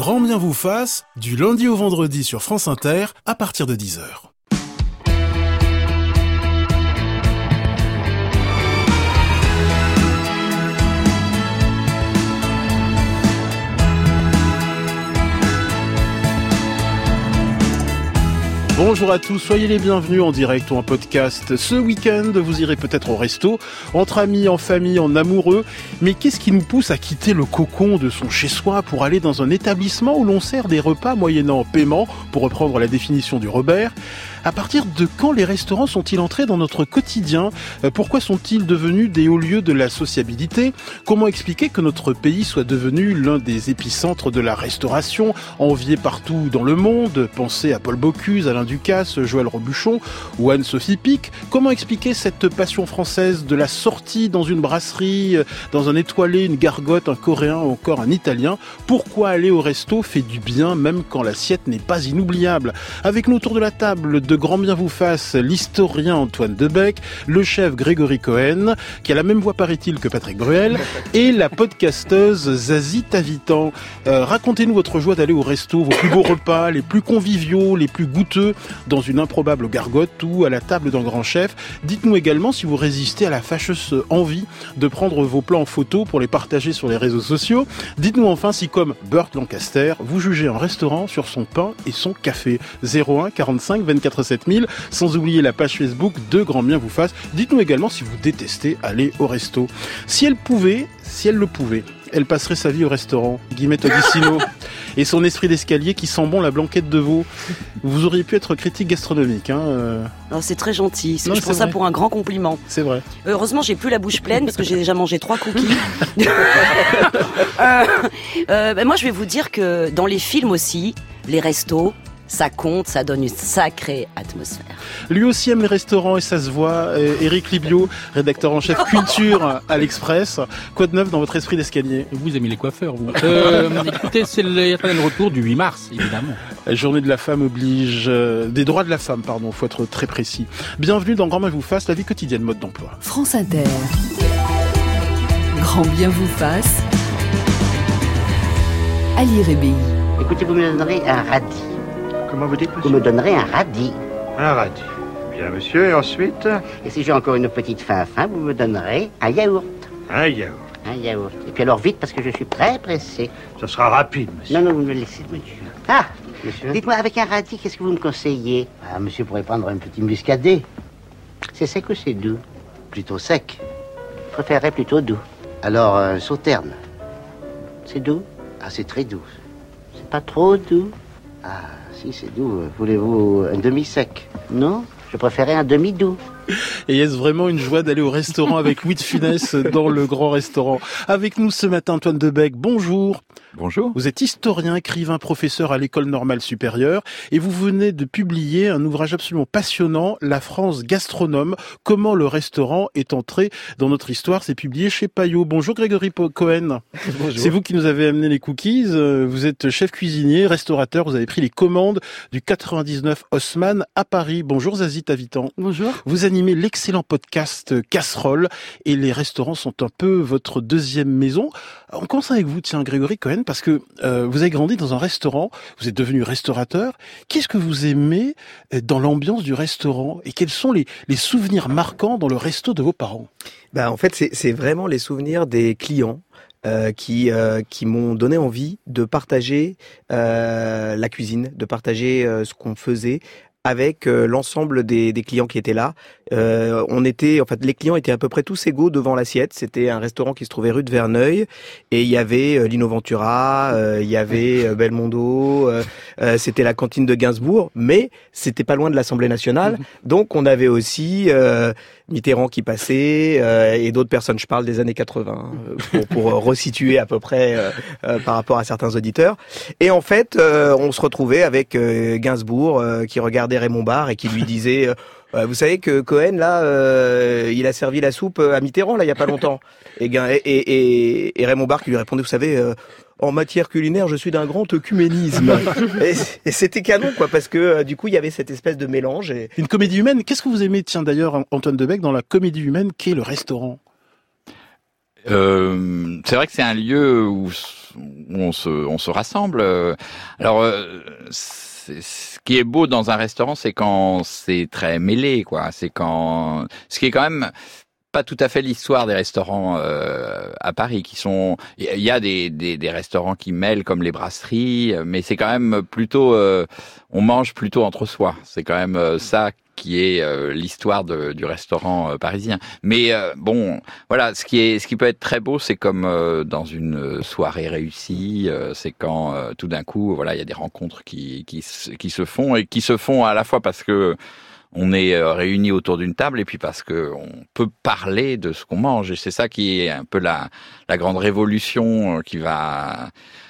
Grand bien vous fasse, du lundi au vendredi sur France Inter, à partir de 10h. Bonjour à tous, soyez les bienvenus en direct ou en podcast. Ce week-end, vous irez peut-être au resto, entre amis, en famille, en amoureux. Mais qu'est-ce qui nous pousse à quitter le cocon de son chez-soi pour aller dans un établissement où l'on sert des repas moyennant paiement, pour reprendre la définition du Robert? À partir de quand les restaurants sont-ils entrés dans notre quotidien? Pourquoi sont-ils devenus des hauts lieux de la sociabilité? Comment expliquer que notre pays soit devenu l'un des épicentres de la restauration, envié partout dans le monde? Pensez à Paul Bocuse, Alain Ducasse, Joël Robuchon ou Anne-Sophie Pic. Comment expliquer cette passion française de la sortie dans une brasserie, dans un étoilé, une gargote, un coréen ou encore un italien? Pourquoi aller au resto fait du bien même quand l'assiette n'est pas inoubliable? Avec nous autour de la table, de grand bien vous fasse, l'historien Antoine Debec, le chef Grégory Cohen, qui a la même voix paraît-il que Patrick Bruel, et la podcasteuse Zazie Tavitan. Racontez-nous votre joie d'aller au resto, vos plus beaux repas, les plus conviviaux, les plus goûteux, dans une improbable gargote ou à la table d'un grand chef. Dites-nous également si vous résistez à la fâcheuse envie de prendre vos plats en photo pour les partager sur les réseaux sociaux. Dites-nous enfin si, comme Burt Lancaster, vous jugez un restaurant sur son pain et son café. 01 45 24 7000, sans oublier la page Facebook de Grand Bien vous fasse. Dites-nous également si vous détestez aller au resto. Si elle le pouvait, elle passerait sa vie au restaurant. Guillemette Odissino et son esprit d'escalier qui sent bon la blanquette de veau. Vous auriez pu être critique gastronomique. Oh, c'est très gentil. Je prends ça pour un grand compliment. C'est vrai. Heureusement, j'ai plus la bouche pleine parce que j'ai déjà mangé 3 cookies. Moi, je vais vous dire que dans les films aussi, les restos, ça compte, ça donne une sacrée atmosphère. Lui aussi aime les restaurants et ça se voit. Éric Libio, rédacteur en chef culture à l'Express. Quoi de neuf dans votre esprit d'escalier? Vous aimez les coiffeurs, vous. Écoutez, c'est le retour du 8 mars, évidemment. La journée de la femme oblige... des droits de la femme, pardon, faut être très précis. Bienvenue dans Grand Bien vous fasse, la vie quotidienne, mode d'emploi. France Inter. Grand Bien vous fasse. Ali Rébéi. Écoutez, vous me donnerez un radis. Comment vous dites, monsieur? Vous me donnerez un radis. Un radis. Bien, monsieur, et ensuite? Et si j'ai encore une petite faim, vous me donnerez un yaourt. Un yaourt. Un yaourt. Et puis alors vite, parce que je suis très pressé. Ça sera rapide, monsieur. Non, vous me laissez, monsieur. Ah, monsieur. Dites-moi, avec un radis, qu'est-ce que vous me conseillez? Ah, monsieur pourrait prendre un petit muscadet. C'est sec ou c'est doux? Plutôt sec. Je préférerais plutôt doux. Alors, un sauterne. C'est doux? Ah, c'est très doux. C'est pas trop doux? Ah, si, c'est doux. Voulez-vous un demi-sec? Non, je préférais un demi-doux. Et est-ce vraiment une joie d'aller au restaurant avec Louis de Funès dans le grand restaurant? Avec nous ce matin, Antoine Debec, bonjour. Bonjour. Vous êtes historien, écrivain, professeur à l'École normale supérieure et vous venez de publier un ouvrage absolument passionnant, La France gastronome, comment le restaurant est entré dans notre histoire. C'est publié chez Payot. Bonjour Grégory Cohen. Bonjour. C'est vous qui nous avez amené les cookies. Vous êtes chef cuisinier, restaurateur. Vous avez pris les commandes du 99 Haussmann à Paris. Bonjour Zazie Tavitan. Bonjour. Vous animez l'excellent podcast Casserole et les restaurants sont un peu votre deuxième maison. On commence avec vous, tiens, Grégory Cohen, parce que vous avez grandi dans un restaurant, vous êtes devenu restaurateur. Qu'est-ce que vous aimez dans l'ambiance du restaurant et quels sont les souvenirs marquants dans le resto de vos parents? En fait, c'est vraiment les souvenirs des clients qui m'ont donné envie de partager la cuisine, de partager ce qu'on faisait avec l'ensemble des clients qui étaient là. Les clients étaient à peu près tous égaux devant l'assiette. C'était un restaurant qui se trouvait rue de Verneuil et il y avait Lino Ventura, il y avait Belmondo, c'était la cantine de Gainsbourg, mais c'était pas loin de l'Assemblée nationale. Donc on avait aussi Mitterrand qui passait et d'autres personnes. Je parle des années 80 pour resituer à peu près par rapport à certains auditeurs. Et en fait, on se retrouvait avec Gainsbourg qui regardait Raymond Barre et qui lui disait vous savez que Cohen là il a servi la soupe à Mitterrand là il y a pas longtemps et Raymond Barre qui lui répondait vous savez en matière culinaire, je suis d'un grand œcuménisme. et c'était canon, quoi, parce que du coup, il y avait cette espèce de mélange. Une comédie humaine. Qu'est-ce que vous aimez, tiens, d'ailleurs, Antoine Debec, dans la comédie humaine qu'est le restaurant? C'est vrai que c'est un lieu où on se rassemble. Alors, ce qui est beau dans un restaurant, c'est quand c'est très mêlé, quoi. C'est quand, ce qui est quand même pas tout à fait l'histoire des restaurants à Paris, qui sont, il y a des restaurants qui mêlent comme les brasseries, mais c'est quand même plutôt, on mange plutôt entre soi. C'est quand même ça qui est l'histoire du restaurant parisien. Mais bon, voilà, ce qui peut être très beau, c'est comme dans une soirée réussie, c'est quand tout d'un coup, voilà, il y a des rencontres qui se font, et qui se font à la fois parce que on est réunis autour d'une table, et puis parce que on peut parler de ce qu'on mange. Et c'est ça qui est un peu la grande révolution qui va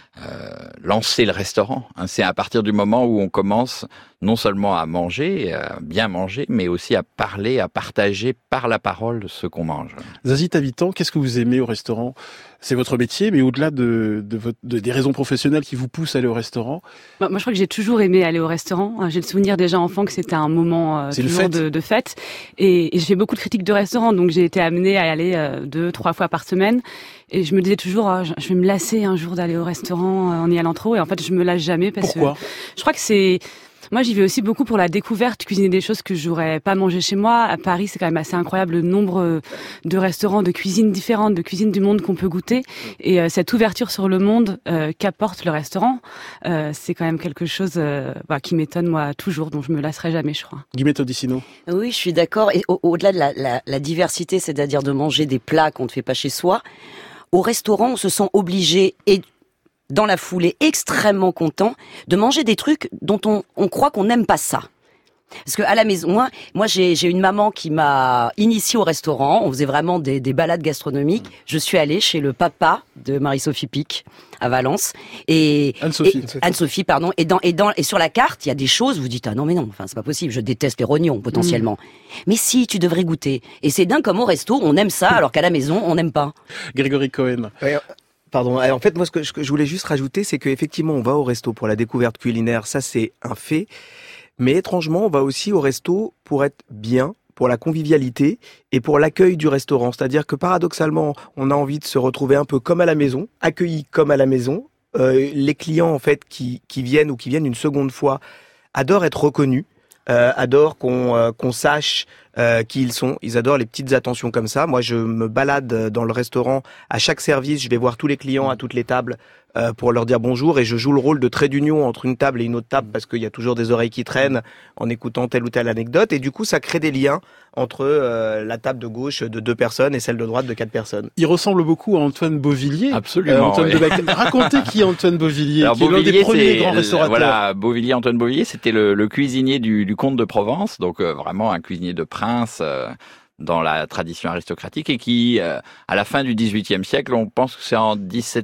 lancer le restaurant. C'est à partir du moment où on commence non seulement à manger, à bien manger, mais aussi à parler, à partager par la parole ce qu'on mange. Zazie Tavitan, qu'est-ce que vous aimez au restaurant? C'est votre métier, mais au-delà des raisons professionnelles qui vous poussent à aller au restaurant. Moi, je crois que j'ai toujours aimé aller au restaurant. J'ai le souvenir déjà enfant que c'était un moment toujours de fête. Et j'ai fait beaucoup de critiques de restaurants, donc j'ai été amenée à aller 2-3 fois par semaine. Et je me disais toujours, je vais me lasser un jour d'aller au restaurant en y allant trop. Et en fait, je me lasse jamais parce Pourquoi que je crois que c'est... Moi, j'y vais aussi beaucoup pour la découverte, cuisiner des choses que j'aurais pas mangé chez moi. À Paris, c'est quand même assez incroyable le nombre de restaurants, de cuisines différentes, de cuisines du monde qu'on peut goûter. Et cette ouverture sur le monde qu'apporte le restaurant, c'est quand même quelque chose qui m'étonne moi toujours, dont je me lasserai jamais, je crois. Guillemette Odissino. Oui, je suis d'accord. Et au-delà de la diversité, c'est-à-dire de manger des plats qu'on ne fait pas chez soi, au restaurant, on se sent obligé et dans la foulée extrêmement content de manger des trucs dont on croit qu'on n'aime pas ça. Parce que à la maison, moi j'ai une maman qui m'a initiée au restaurant. On faisait vraiment des balades gastronomiques. Je suis allée chez le papa de Marie-Sophie Pic à Valence et Anne-Sophie, pardon. Et sur la carte, il y a des choses. Vous dites non mais non, enfin c'est pas possible. Je déteste les rognons potentiellement. Mais si, tu devrais goûter. Et c'est dingue comme au resto, on aime ça alors qu'à la maison on n'aime pas. Grégory Cohen. Ouais. Pardon. En fait, moi, ce que je voulais juste rajouter, c'est qu'effectivement, on va au resto pour la découverte culinaire. Ça, c'est un fait. Mais étrangement, on va aussi au resto pour être bien, pour la convivialité et pour l'accueil du restaurant. C'est-à-dire que paradoxalement, on a envie de se retrouver un peu comme à la maison, accueillis comme à la maison. Les clients, en fait, qui viennent ou qui viennent une seconde fois, adorent être reconnus. Adorent qu'on sache qui ils sont. Ils adorent les petites attentions comme ça. Moi, je me balade dans le restaurant. À chaque service, je vais voir tous les clients à toutes les tables pour leur dire bonjour. Et je joue le rôle de trait d'union entre une table et une autre table parce qu'il y a toujours des oreilles qui traînent en écoutant telle ou telle anecdote. Et du coup, ça crée des liens entre la table de gauche de 2 personnes et celle de droite de 4 personnes. Il ressemble beaucoup à Antoine Beauvillier. Absolument. Antoine Racontez qui est Antoine Beauvillier, qui est l'un des premiers grands restaurateurs. Voilà, Antoine Beauvillier, c'était le cuisinier du comte de Provence, donc vraiment un cuisinier de prince dans la tradition aristocratique, et qui, à la fin du XVIIIe siècle, on pense que c'est en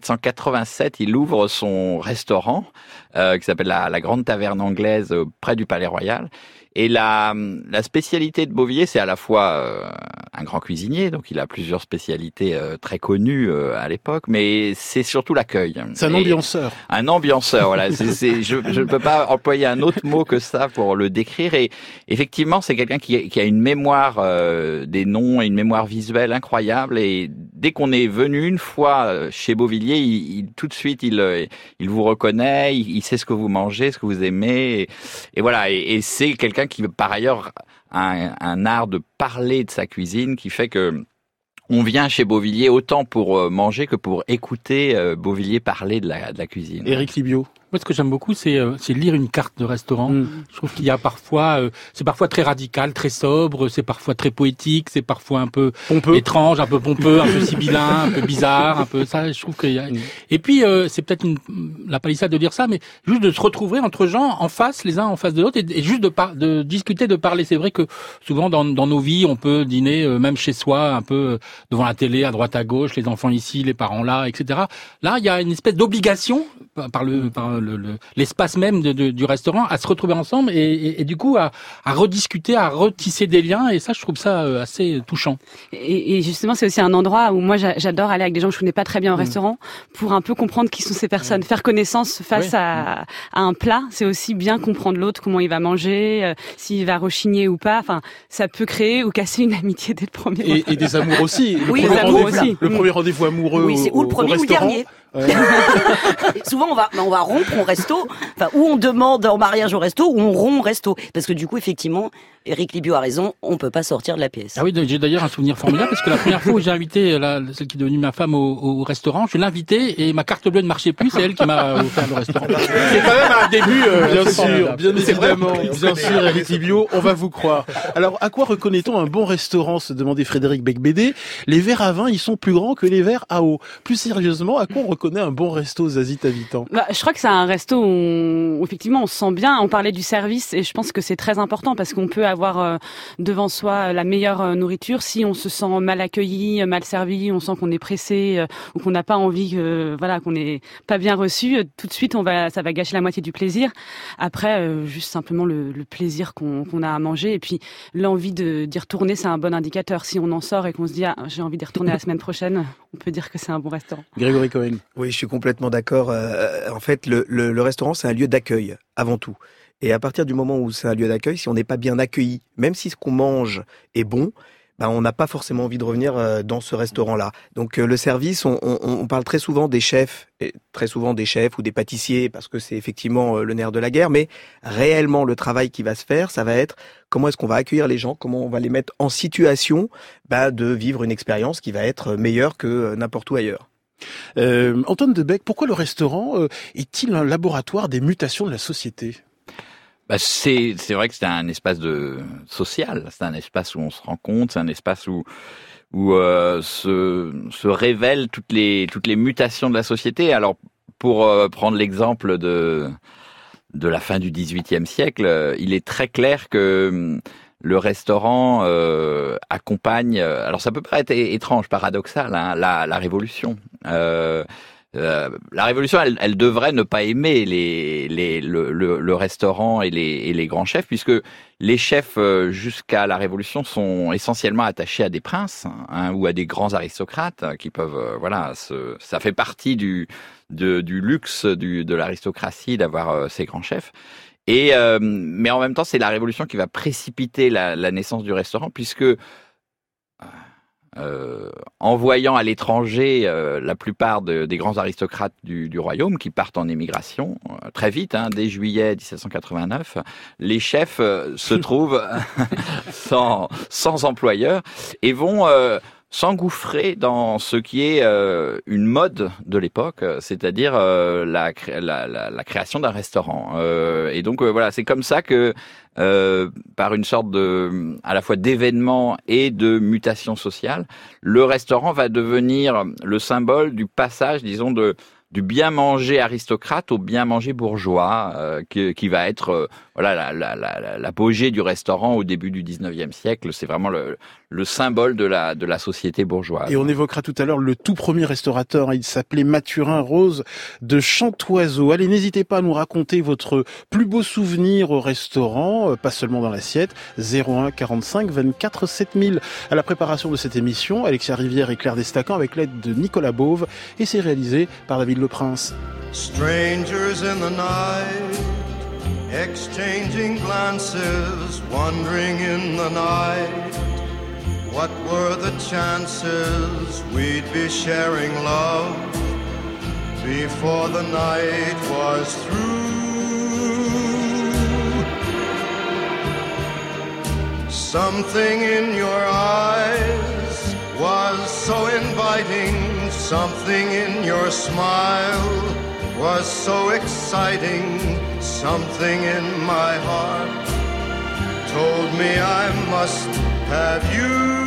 1787, il ouvre son restaurant qui s'appelle la Grande Taverne Anglaise près du Palais Royal. Et la spécialité de Beauvillier, c'est à la fois un grand cuisinier, donc il a plusieurs spécialités très connues à l'époque, mais c'est surtout l'accueil. C'est un ambianceur. Un ambianceur, voilà. Je ne peux pas employer un autre mot que ça pour le décrire. Et effectivement, c'est quelqu'un qui a une mémoire des noms et une mémoire visuelle incroyable. Et dès qu'on est venu une fois chez Beauvillier, tout de suite, il vous reconnaît, il sait ce que vous mangez, ce que vous aimez. Et voilà. Et c'est quelqu'un qui, par ailleurs, a un art de parler de sa cuisine qui fait que on vient chez Beauvillier autant pour manger que pour écouter Beauvillier parler de la cuisine. Éric Libio. Moi, ce que j'aime beaucoup, c'est lire une carte de restaurant. Je trouve qu'il y a parfois, c'est parfois très radical, très sobre, c'est parfois très poétique, c'est parfois un peu pompeux, étrange, un peu pompeux, un peu sibyllin, un peu bizarre, un peu ça. Je trouve qu'il y a. Et puis, c'est peut-être la palissade de dire ça, mais juste de se retrouver entre gens en face, les uns en face de l'autre, et juste de discuter, de parler. C'est vrai que souvent dans nos vies, on peut dîner même chez soi, un peu devant la télé, à droite à gauche, les enfants ici, les parents là, etc. Là, il y a une espèce d'obligation par l'espace même du restaurant à se retrouver ensemble et du coup à rediscuter, à retisser des liens, et ça je trouve ça assez touchant. Et justement c'est aussi un endroit où moi j'adore aller avec des gens que je connais pas très bien au restaurant pour un peu comprendre qui sont ces personnes, faire connaissance face à un plat. C'est aussi bien comprendre l'autre, comment il va manger, s'il va rechigner ou pas. Enfin, ça peut créer ou casser une amitié dès le premier. Et des amours aussi. Le premier rendez-vous amoureux ou le premier rendez-vous amoureux c'est ou le premier ou le dernier. Souvent, on va rompre au resto, enfin, ou on demande en mariage au resto, ou on rompt au resto. Parce que du coup, effectivement, Éric Libio a raison, on peut pas sortir de la pièce. Ah oui, j'ai d'ailleurs un souvenir formidable, parce que la première fois où j'ai invité celle qui est devenue ma femme au restaurant, je l'ai invitée et ma carte bleue ne marchait plus, c'est elle qui m'a offert le restaurant. C'est quand même un début, bien évidemment, bien sûr, Éric Libio, on va vous croire. Alors, à quoi reconnaît-on un bon restaurant, se demandait Frédéric Becbédé. Les verres à vin, ils sont plus grands que les verres à eau. Plus sérieusement, à quoi on reconnaît un bon resto, Zazie Tavitan? Je crois que c'est un resto où effectivement on se sent bien. On parlait du service et je pense que c'est très important parce qu'on peut avoir devant soi la meilleure nourriture. Si on se sent mal accueilli, mal servi, on sent qu'on est pressé ou qu'on n'a pas envie, qu'on n'est pas bien reçu, tout de suite ça va gâcher la moitié du plaisir. Après, juste simplement le plaisir qu'on a à manger et puis l'envie d'y retourner, c'est un bon indicateur. Si on en sort et qu'on se dit j'ai envie d'y retourner la semaine prochaine, on peut dire que c'est un bon restaurant. Grégory Cohen. Oui, je suis complètement d'accord. En fait, le restaurant, c'est un lieu d'accueil avant tout. Et à partir du moment où c'est un lieu d'accueil, si on n'est pas bien accueilli, même si ce qu'on mange est bon, on n'a pas forcément envie de revenir dans ce restaurant-là. Donc le service, on parle très souvent des chefs ou des pâtissiers, parce que c'est effectivement le nerf de la guerre, mais réellement le travail qui va se faire, ça va être comment est-ce qu'on va accueillir les gens, comment on va les mettre en situation de vivre une expérience qui va être meilleure que n'importe où ailleurs. Antoine Debec, pourquoi le restaurant est-il un laboratoire des mutations de la société ? C'est vrai que c'est un espace social, c'est un espace où on se rencontre, c'est un espace où se révèlent toutes les mutations de la société. Alors pour prendre l'exemple de la fin du XVIIIe siècle, il est très clair que le restaurant accompagne. Alors ça peut paraître étrange, paradoxal, hein, la Révolution. La Révolution, elle devrait ne pas aimer le restaurant et les grands chefs, puisque les chefs jusqu'à la Révolution sont essentiellement attachés à des princes ou à des grands aristocrates qui peuvent, ça fait partie du luxe de l'aristocratie d'avoir ces grands chefs. Et mais en même temps, c'est la Révolution qui va précipiter la naissance du restaurant, puisque envoyant à l'étranger la plupart des grands aristocrates du royaume qui partent en émigration très vite, dès juillet 1789, les chefs se trouvent sans employeur et vont s'engouffrer dans ce qui est une mode de l'époque, c'est-à-dire la création d'un restaurant. Et donc c'est comme ça que par une sorte à la fois d'événement et de mutation sociale, le restaurant va devenir le symbole du passage, disons, du bien manger aristocrate au bien manger bourgeois, qui va être l'apogée du restaurant au début du 19e siècle. C'est vraiment le symbole de la société bourgeoise. Et on évoquera tout à l'heure le tout premier restaurateur, il s'appelait Mathurin Rose de Chantoiseau. Allez, n'hésitez pas à nous raconter votre plus beau souvenir au restaurant, pas seulement dans l'assiette. 01 45 24 7000. À la préparation de cette émission, Alexia Rivière et Claire Destacan avec l'aide de Nicolas Beauve, et c'est réalisé par David Le Prince. Strangers in the night, exchanging glances, wandering in the night. What were the chances we'd be sharing love before the night was through? Something in your eyes was so inviting, something in your smile was so exciting, something in my heart told me I must have you.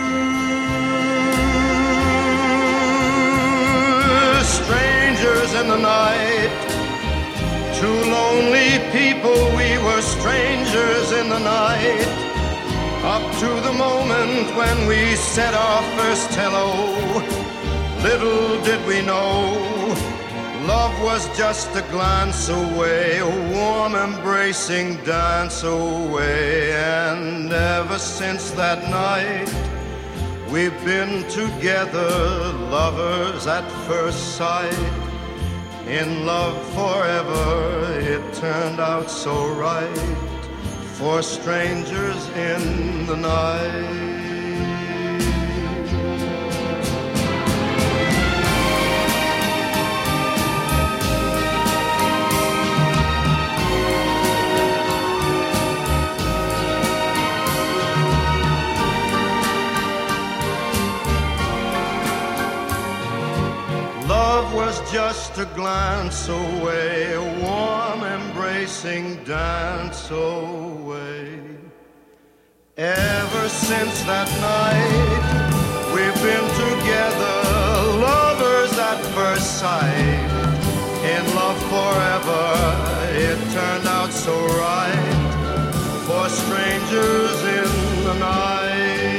Strangers in the night, two lonely people, we were strangers in the night, up to the moment when we said our first hello. Little did we know, love was just a glance away, a warm embracing dance away. And ever since that night, we've been together, lovers at first sight. In love forever, it turned out so right, for strangers in the night. a glance away, a warm embracing dance away. Ever since that night, we've been together, lovers at first sight. In love forever, it turned out so right, for strangers in the night.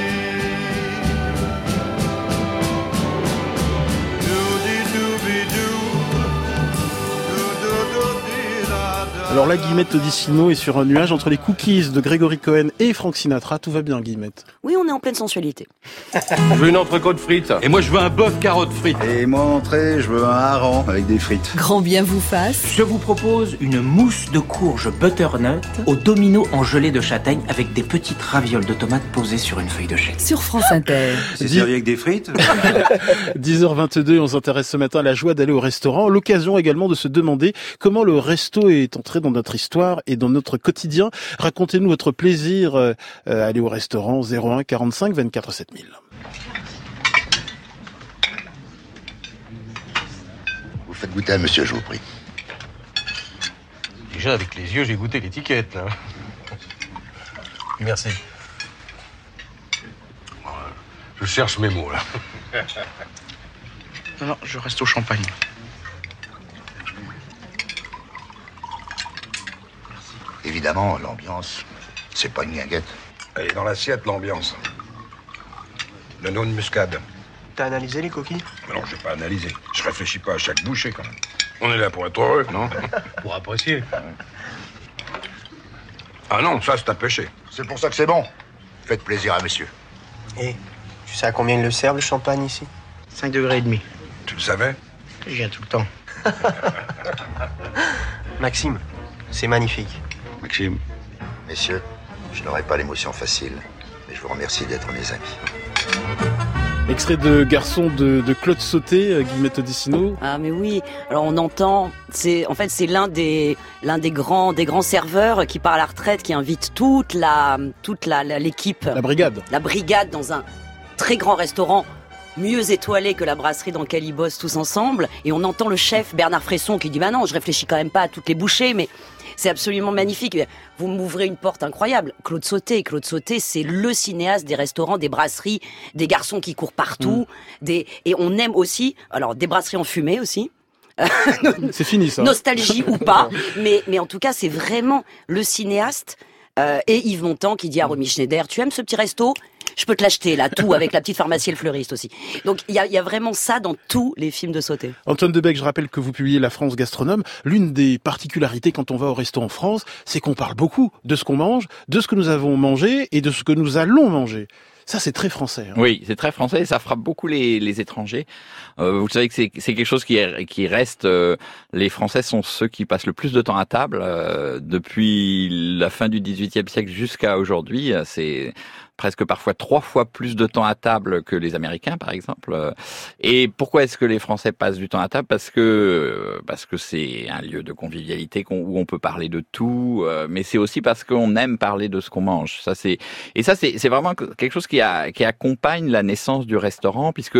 Alors là, Guillemette Odissino est sur un nuage entre les cookies de Gregory Cohen et Frank Sinatra. Tout va bien, Guillemette? Oui, on est en pleine sensualité. Je veux une entrecôte frites. Et moi, je veux un bœuf carotte frites. Et moi, en entrée, je veux un hareng avec des frites. Grand bien vous fasse. Je vous propose une mousse de courge butternut au domino en gelée de châtaigne avec des petites ravioles de tomates posées sur une feuille de chêne. Sur France Inter. C'est servi avec des frites. 10h22, on s'intéresse ce matin à la joie d'aller au restaurant. L'occasion également de se demander comment le resto est entré dans notre histoire et dans notre quotidien. Racontez-nous votre plaisir à aller au restaurant. 01 45 24 7000. Vous faites goûter à monsieur, je vous prie. Déjà, avec les yeux, j'ai goûté l'étiquette, là. Merci. Je cherche mes mots, là. Non, je reste au champagne. Évidemment, l'ambiance, c'est pas une guinguette. Elle est dans l'assiette, l'ambiance. Le noix de muscade. T'as analysé les coquilles? Non, j'ai pas analysé. Je réfléchis pas à chaque bouchée, quand même. On est là pour être heureux, non? Pour apprécier. Ah non, ça, c'est un péché. C'est pour ça que c'est bon. Faites plaisir à monsieur. Et tu sais à combien ils le servent, le champagne, ici? 5,5 degrés. Tu le savais? Je viens tout le temps. Maxime, c'est magnifique. Maxime. Messieurs, je n'aurai pas l'émotion facile, mais je vous remercie d'être mes amis. Extrait de Garçon de Claude Sauté, Guillemette Odissino. Ah mais oui, alors on entend, c'est l'un des grands serveurs qui part à la retraite, qui invite toute l'équipe, la brigade dans un très grand restaurant, mieux étoilé que la brasserie dans laquelle ils bossent tous ensemble, et on entend le chef Bernard Fresson qui dit bah non, je réfléchis quand même pas à toutes les bouchées, mais c'est absolument magnifique. Vous m'ouvrez une porte incroyable. Claude Sauté, c'est le cinéaste des restaurants, des brasseries, des garçons qui courent partout, et on aime aussi, alors des brasseries en fumée aussi. C'est fini ça. Nostalgie ou pas, mais en tout cas c'est vraiment le cinéaste. Et Yves Montand qui dit à Romy Schneider, tu aimes ce petit resto? Je peux te l'acheter là, tout, avec la petite pharmacie et le fleuriste aussi. Donc il y a vraiment ça dans tous les films de Sauté. Antoine Debec, je rappelle que vous publiez La France Gastronome. L'une des particularités quand on va au resto en France, c'est qu'on parle beaucoup de ce qu'on mange, de ce que nous avons mangé et de ce que nous allons manger. Ça, c'est très français. Hein. Oui, c'est très français et ça frappe beaucoup les étrangers. Vous savez que c'est quelque chose qui reste. Les Français sont ceux qui passent le plus de temps à table depuis la fin du XVIIIe siècle jusqu'à aujourd'hui. C'est presque parfois 3 fois plus de temps à table que les Américains, par exemple. Et pourquoi est-ce que les Français passent du temps à table? Parce que c'est un lieu de convivialité où on peut parler de tout, mais c'est aussi parce qu'on aime parler de ce qu'on mange. C'est vraiment quelque chose qui accompagne la naissance du restaurant, puisque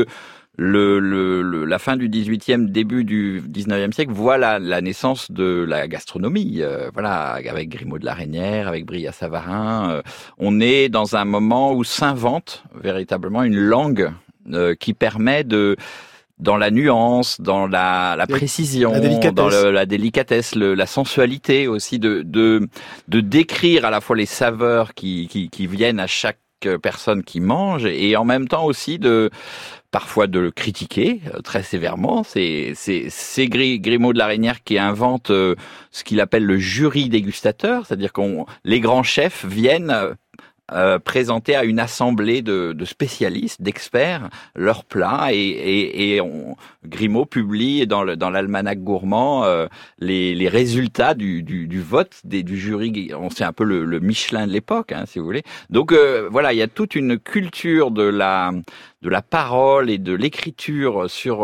la fin du 18e, début du 19e siècle voit la naissance de la gastronomie. Voilà, avec Grimaud de la Reynière, avec Brillat-Savarin, on est dans un moment où s'invente véritablement une langue qui permet dans la nuance, dans la précision, dans la délicatesse, la sensualité aussi, de décrire à la fois les saveurs qui viennent à chaque personne qui mange, et en même temps aussi parfois de le critiquer très sévèrement. C'est Grimaud de la Reynière qui invente ce qu'il appelle le jury dégustateur, c'est-à-dire les grands chefs viennent présenter à une assemblée de spécialistes, d'experts, leurs plats, et Grimaud publie dans l'almanach gourmand les résultats du vote du jury. C'est un peu le Michelin de l'époque, hein, si vous voulez. Donc voilà, il y a toute une culture de la parole et de l'écriture sur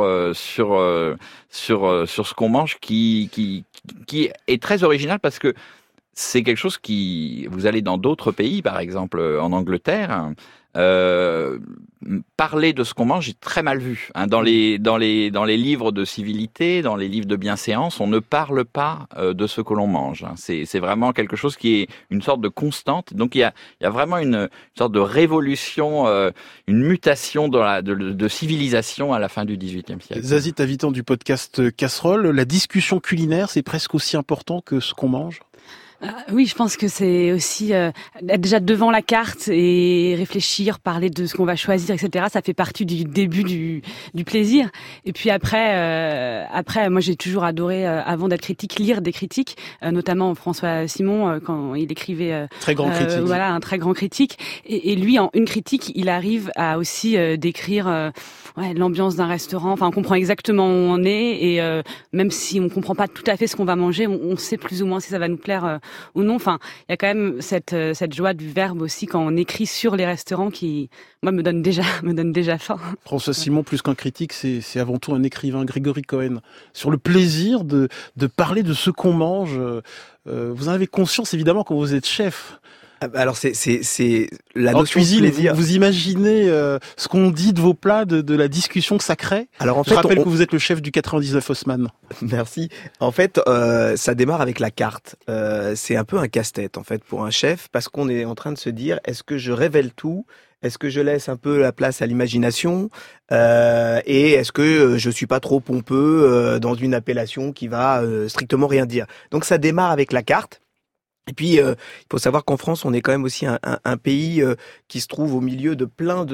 ce qu'on mange qui est très original, parce que c'est quelque chose vous allez dans d'autres pays, par exemple en Angleterre, parler de ce qu'on mange est très mal vu. Hein. Dans les livres de civilité, dans les livres de bienséance, on ne parle pas de ce que l'on mange. Hein. C'est vraiment quelque chose qui est une sorte de constante. Donc il y a vraiment une sorte de révolution, une mutation de civilisation à la fin du XVIIIe siècle. Zazie, invitant du podcast Casserole, la discussion culinaire, c'est presque aussi important que ce qu'on mange? Oui, je pense que c'est aussi être déjà devant la carte et réfléchir, parler de ce qu'on va choisir, etc. Ça fait partie du début du plaisir. Et puis après, moi j'ai toujours adoré, avant d'être critique, lire des critiques, notamment François Simon quand il écrivait. Très grand critique. Voilà, un très grand critique. Et lui, en une critique, il arrive à aussi décrire l'ambiance d'un restaurant. Enfin, on comprend exactement où on est et même si on comprend pas tout à fait ce qu'on va manger, on sait plus ou moins si ça va nous plaire. Ou non, enfin, il y a quand même cette joie du verbe aussi quand on écrit sur les restaurants qui, moi, me donne déjà faim. François Simon, plus qu'un critique, c'est avant tout un écrivain, Grégory Cohen. Sur le plaisir de parler de ce qu'on mange, vous en avez conscience évidemment quand vous êtes chef. Alors c'est la notion en cuisine, de plaisir. Vous imaginez ce qu'on dit de vos plats, de la discussion que ça crée. Alors en fait, je rappelle que vous êtes le chef du 99 Haussmann. Merci. En fait, ça démarre avec la carte. C'est un peu un casse-tête en fait pour un chef parce qu'on est en train de se dire est-ce que je révèle tout? Est-ce que je laisse un peu la place à l'imagination et est-ce que je suis pas trop pompeux dans une appellation qui va strictement rien dire? Donc ça démarre avec la carte. Et puis, il faut savoir qu'en France, on est quand même aussi un pays qui se trouve au milieu de plein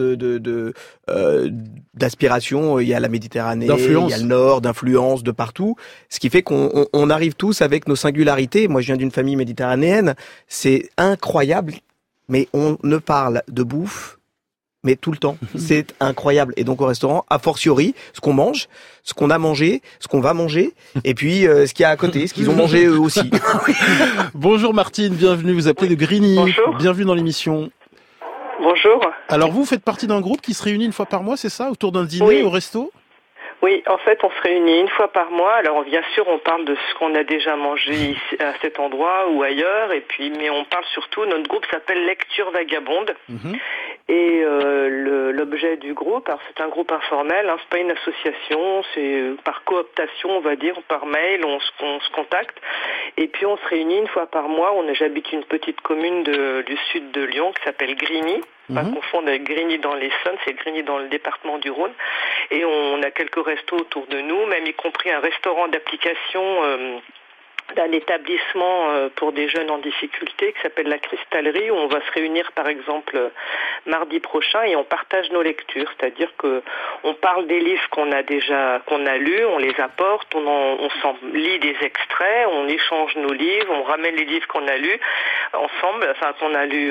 d'aspirations. Il y a la Méditerranée, il y a le Nord, d'influence de partout. Ce qui fait qu'on arrive tous avec nos singularités. Moi, je viens d'une famille méditerranéenne. C'est incroyable, mais on ne parle de bouffe mais tout le temps. C'est incroyable. Et donc au restaurant, a fortiori, ce qu'on mange, ce qu'on a mangé, ce qu'on va manger, et puis ce qu'il y a à côté, ce qu'ils ont mangé eux aussi. Bonjour Martine, bienvenue, vous appelez de Grigny. Bonjour. Bienvenue dans l'émission. Bonjour. Alors vous faites partie d'un groupe qui se réunit une fois par mois, c'est ça, autour d'un dîner au resto ? Oui, en fait, on se réunit une fois par mois. Alors, bien sûr, on parle de ce qu'on a déjà mangé ici, à cet endroit ou ailleurs. Et puis, mais on parle surtout. Notre groupe s'appelle Lecture Vagabonde. Et l'objet du groupe, alors c'est un groupe informel. Hein, c'est pas une association. C'est par cooptation, on va dire, par mail. On se contacte. Et puis, on se réunit une fois par mois. J'habite une petite commune du sud de Lyon qui s'appelle Grigny. Pas confondre avec Grigny dans l'Essonne, c'est Grigny dans le département du Rhône. Et on a quelques restos autour de nous, même y compris un restaurant d'application d'un établissement pour des jeunes en difficulté qui s'appelle la Cristallerie, où on va se réunir par exemple mardi prochain et on partage nos lectures, c'est-à-dire que on parle des livres qu'on a lus, on les apporte, on s'en lit des extraits, on échange nos livres, on ramène les livres qu'on a lus ensemble, enfin qu'on a lus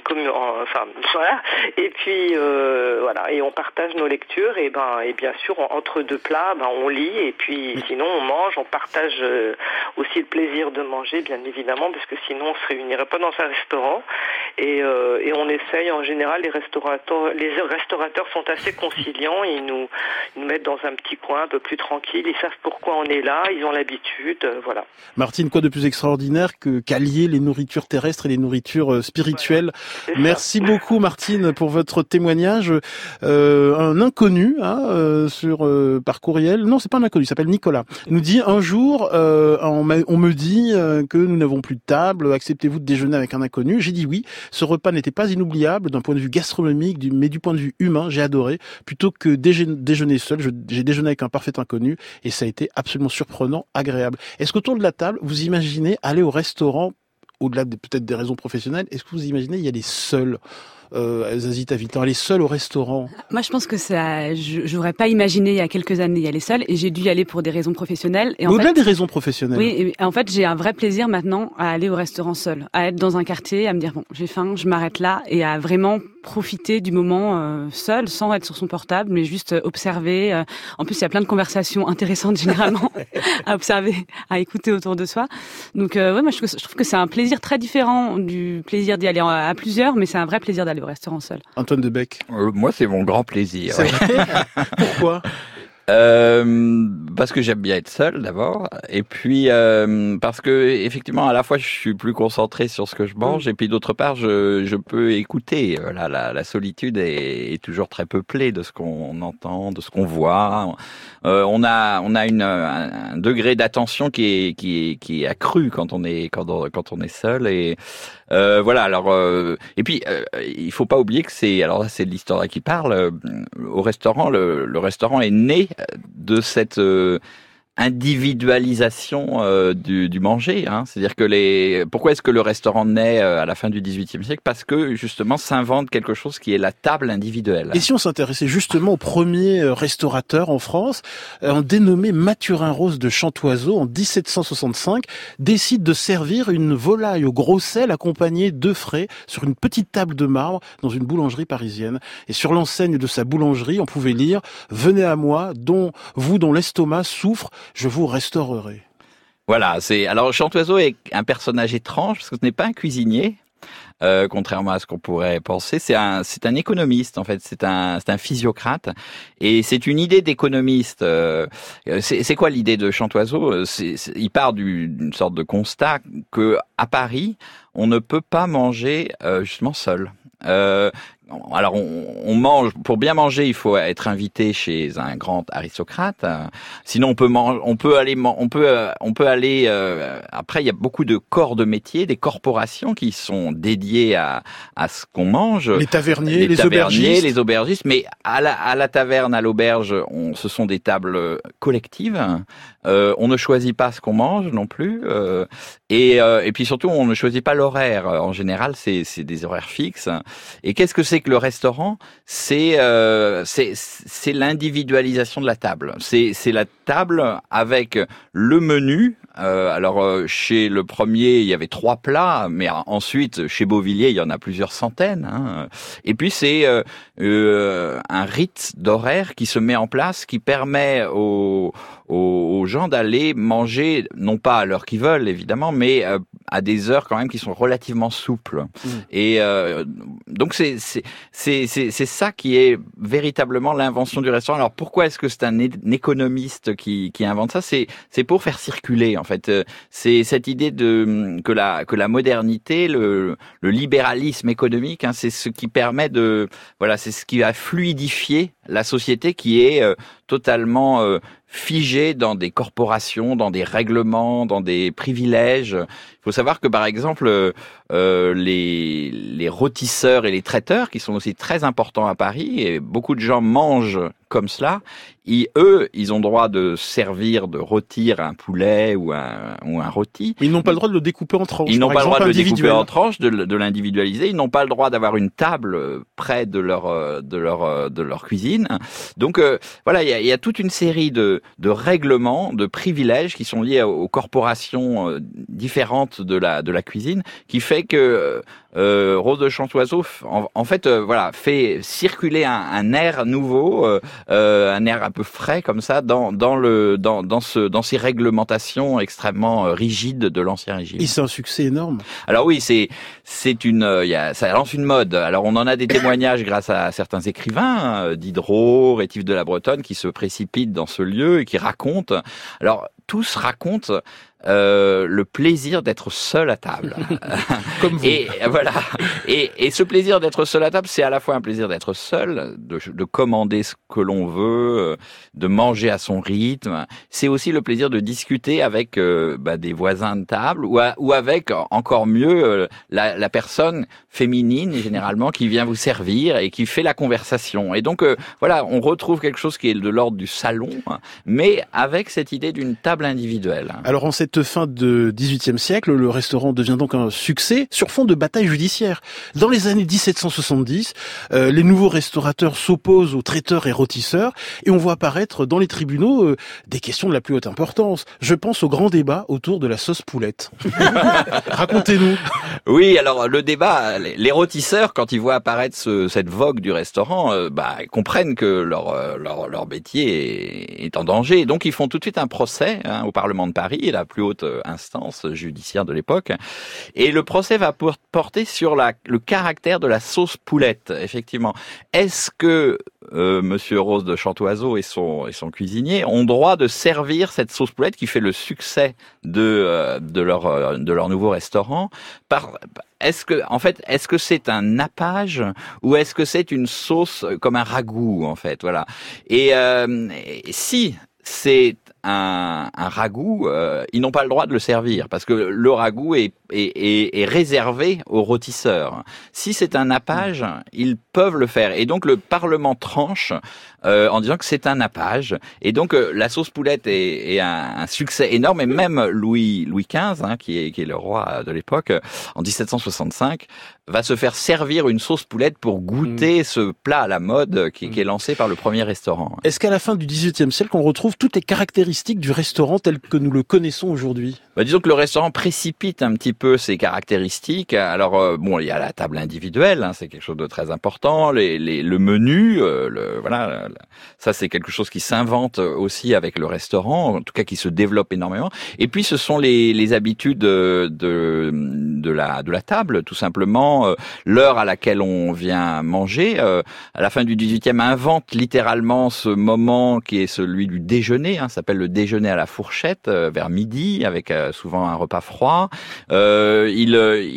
voilà, et puis voilà, et on partage nos lectures et bien sûr entre deux plats, on lit et puis sinon on mange, on partage aussi le plaisir de manger, bien évidemment, parce que sinon on se réunirait pas dans un restaurant. Et on essaye, en général, les restaurateurs sont assez conciliants, ils nous mettent dans un petit coin un peu plus tranquille, ils savent pourquoi on est là, ils ont l'habitude, voilà. Martine, quoi de plus extraordinaire qu'allier les nourritures terrestres et les nourritures spirituelles. Voilà, merci beaucoup Martine pour votre témoignage. Un inconnu par courriel, non c'est pas un inconnu, il s'appelle Nicolas, nous dit un jour on me dit que nous n'avons plus de table, acceptez-vous de déjeuner avec un inconnu? J'ai dit oui. Ce repas n'était pas inoubliable d'un point de vue gastronomique, mais du point de vue humain, j'ai adoré. Plutôt que déjeuner seul, j'ai déjeuné avec un parfait inconnu et ça a été absolument surprenant, agréable. Est-ce qu'autour de la table, vous imaginez aller au restaurant, au-delà peut-être des raisons professionnelles, est-ce que vous imaginez y aller seul? Zazie Tavitan, aller seule au restaurant? Moi, je pense que j'aurais pas imaginé il y a quelques années y aller seule, et j'ai dû y aller pour des raisons professionnelles. Et au-delà des raisons professionnelles. Oui, et en fait, j'ai un vrai plaisir maintenant à aller au restaurant seul, à être dans un quartier, à me dire bon, j'ai faim, je m'arrête là, et à vraiment profiter du moment seul, sans être sur son portable, mais juste observer. En plus, il y a plein de conversations intéressantes généralement à observer, à écouter autour de soi. Donc, moi, je trouve que c'est un plaisir très différent du plaisir d'y aller à plusieurs, mais c'est un vrai plaisir d'aller au restaurant seul. Antoine Debec. Moi, c'est mon grand plaisir. Ouais. Pourquoi? Parce que j'aime bien être seul d'abord, et puis parce que effectivement à la fois je suis plus concentré sur ce que je mange, et puis d'autre part je peux écouter. La solitude est toujours très peuplée de ce qu'on entend, de ce qu'on voit. On a un degré d'attention qui est accru quand on est seul, et voilà. Alors et puis il faut pas oublier que c'est l'historien qui parle. Au restaurant, le restaurant est né de cette individualisation du manger. C'est-à-dire que pourquoi est-ce que le restaurant naît à la fin du XVIIIe siècle? Parce que justement s'invente quelque chose qui est la table individuelle. Et si on s'intéressait justement au premier restaurateur en France, un dénommé Mathurin Rose de Chantoiseau, en 1765, décide de servir une volaille au gros sel accompagnée d'œufs frais sur une petite table de marbre dans une boulangerie parisienne. Et sur l'enseigne de sa boulangerie, on pouvait lire « Venez à moi, dont l'estomac souffre, je vous restaurerai ». Voilà, alors Chantoiseau est un personnage étrange parce que ce n'est pas un cuisinier. Contrairement à ce qu'on pourrait penser, c'est un économiste en fait, c'est un physiocrate, et c'est une idée d'économiste. C'est quoi l'idée de Chantoiseau? Il part d'une sorte de constat que à Paris, on ne peut pas manger justement seul. Alors on mange, pour bien manger, il faut être invité chez un grand aristocrate. Sinon on peut aller après il y a beaucoup de corps de métier, des corporations qui sont dédiées à ce qu'on mange. Les taverniers, les aubergistes. Mais à la taverne, à l'auberge, ce sont des tables collectives. On ne choisit pas ce qu'on mange non plus. Et puis surtout, on ne choisit pas l'horaire. En général, c'est des horaires fixes. Et qu'est-ce que c'est que le restaurant? C'est l'individualisation de la table. C'est la table avec le menu. Chez le premier, il y avait 3 plats, mais ensuite, chez Beauvilliers, il y en a plusieurs centaines. Et puis, c'est un rite d'horaire qui se met en place, qui permet aux gens d'aller manger, non pas à l'heure qu'ils veulent, évidemment, mais à des heures quand même qui sont relativement souples. Et donc, c'est ça qui est véritablement l'invention du restaurant. Alors, pourquoi est-ce que c'est un économiste qui invente ça? C'est pour faire circuler, en fait. C'est cette idée que la modernité, le libéralisme économique, c'est ce qui permet c'est ce qui va fluidifier la société qui est totalement figée dans des corporations, dans des règlements, dans des privilèges. Il faut savoir que par exemple les rôtisseurs et les traiteurs, qui sont aussi très importants à Paris, et beaucoup de gens mangent comme cela, ils ont droit de servir, de rôtir un poulet ou un rôti. Ils n'ont pas le droit de le découper en tranches. Ils n'ont pas le droit de le découper en tranches, de l'individualiser. Ils n'ont pas le droit d'avoir une table près de leur cuisine. Donc voilà, il y a toute une série de règlements, de privilèges qui sont liés aux corporations différentes de la cuisine, qui fait que Rose de Chantoiseau, en fait, fait circuler un air nouveau, un air un peu frais comme ça dans ces réglementations extrêmement rigides de l'Ancien Régime. Et c'est un succès énorme. Alors oui, ça lance une mode. Alors on en a des témoignages grâce à certains écrivains, Diderot, Rétif de la Bretonne, qui se précipitent dans ce lieu et qui racontent. Alors tous racontent le plaisir d'être seul à table. Comme vous. Et voilà. Et ce plaisir d'être seul à table, c'est à la fois un plaisir d'être seul, de commander ce que l'on veut, de manger à son rythme. C'est aussi le plaisir de discuter avec des voisins de table ou avec, encore mieux, la personne féminine, généralement, qui vient vous servir et qui fait la conversation. Et donc, on retrouve quelque chose qui est de l'ordre du salon, mais avec cette idée d'une table individuelle. Alors, en cette fin de XVIIIe siècle, le restaurant devient donc un succès sur fond de bataille judiciaire. Dans les années 1770, les nouveaux restaurateurs s'opposent aux traiteurs et rôtisseurs, et on voit apparaître dans les tribunaux des questions de la plus haute importance. Je pense au grand débat autour de la sauce poulette. Racontez-nous. Oui, alors le débat, les rôtisseurs, quand ils voient apparaître cette vogue du restaurant, ils comprennent que leur métier est en danger. Donc ils font tout de suite un procès au Parlement de Paris, et plus haute instance judiciaire de l'époque. Et le procès va porter sur le caractère de la sauce poulette, effectivement. Est-ce que Monsieur Rose de Chantoiseau et son cuisinier ont droit de servir cette sauce poulette qui fait le succès de leur nouveau restaurant est-ce que c'est un nappage ou est-ce que c'est une sauce comme un ragoût en fait, voilà. Et si c'est un ragoût, ils n'ont pas le droit de le servir parce que le ragoût est réservé aux rôtisseurs. Si c'est un nappage, ils peuvent le faire. Et donc le Parlement tranche en disant que c'est un nappage. Et donc la sauce poulette est un succès énorme. Et même Louis XV, qui est le roi de l'époque, en 1765, va se faire servir une sauce poulette pour goûter ce plat à la mode qui est lancé par le premier restaurant. Est-ce qu'à la fin du XVIIIe siècle, on retrouve toutes les caractéristiques du restaurant tel que nous le connaissons aujourd'hui ? Disons que le restaurant précipite un petit peu ses caractéristiques. Alors il y a la table individuelle, c'est quelque chose de très important. Le menu, ça c'est quelque chose qui s'invente aussi avec le restaurant, en tout cas qui se développe énormément. Et puis ce sont les habitudes de la table, tout simplement. L'heure à laquelle on vient manger. À la fin du 18e, invente littéralement ce moment qui est celui du déjeuner. Ça s'appelle le déjeuner à la fourchette, vers midi, avec souvent un repas froid. Il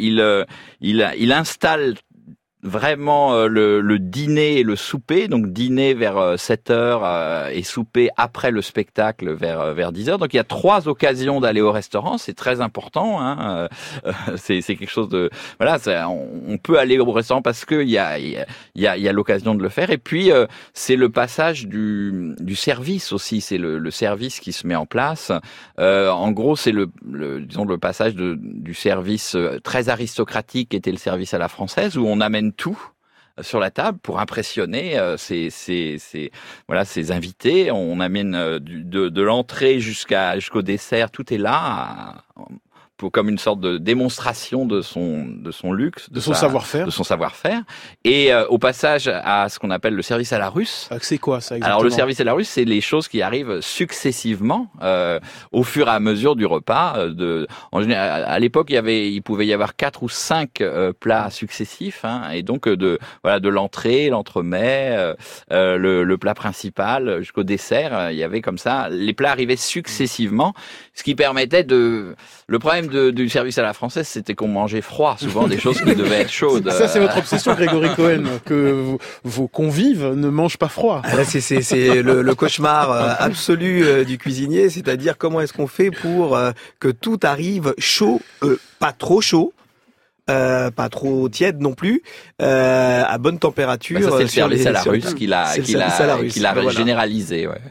installe vraiment le dîner et le souper, donc dîner vers 7h et souper après le spectacle vers 10h. Donc il y a 3 occasions d'aller au restaurant, c'est très important. C'est quelque chose de on peut aller au restaurant parce que il y a l'occasion de le faire. Et puis c'est le passage du service aussi, c'est le service qui se met en place. En gros, c'est le passage du service très aristocratique qui était le service à la française, où on amène tout sur la table pour impressionner ces invités. On amène de l'entrée jusqu'au dessert, tout est là comme une sorte de démonstration de son luxe, de son savoir-faire. Et au passage à ce qu'on appelle le service à la russe. C'est quoi ça exactement ? Alors le service à la russe, c'est les choses qui arrivent successivement au fur et à mesure du repas. En général, à l'époque, il pouvait y avoir 4 ou 5 plats successifs, et donc de l'entrée, l'entremets, le plat principal jusqu'au dessert. Il y avait comme ça, les plats arrivaient successivement, ce qui permettait le problème du service à la française, c'était qu'on mangeait froid, souvent des choses qui devaient être chaudes. Ça, c'est votre obsession, Grégory Cohen, que vos convives ne mangent pas froid. Là, c'est le cauchemar absolu du cuisinier, c'est-à-dire comment est-ce qu'on fait pour que tout arrive chaud, pas trop chaud, pas trop tiède non plus, à bonne température. Ça, c'est le service à la russe qu'il a généralisé. Ouais.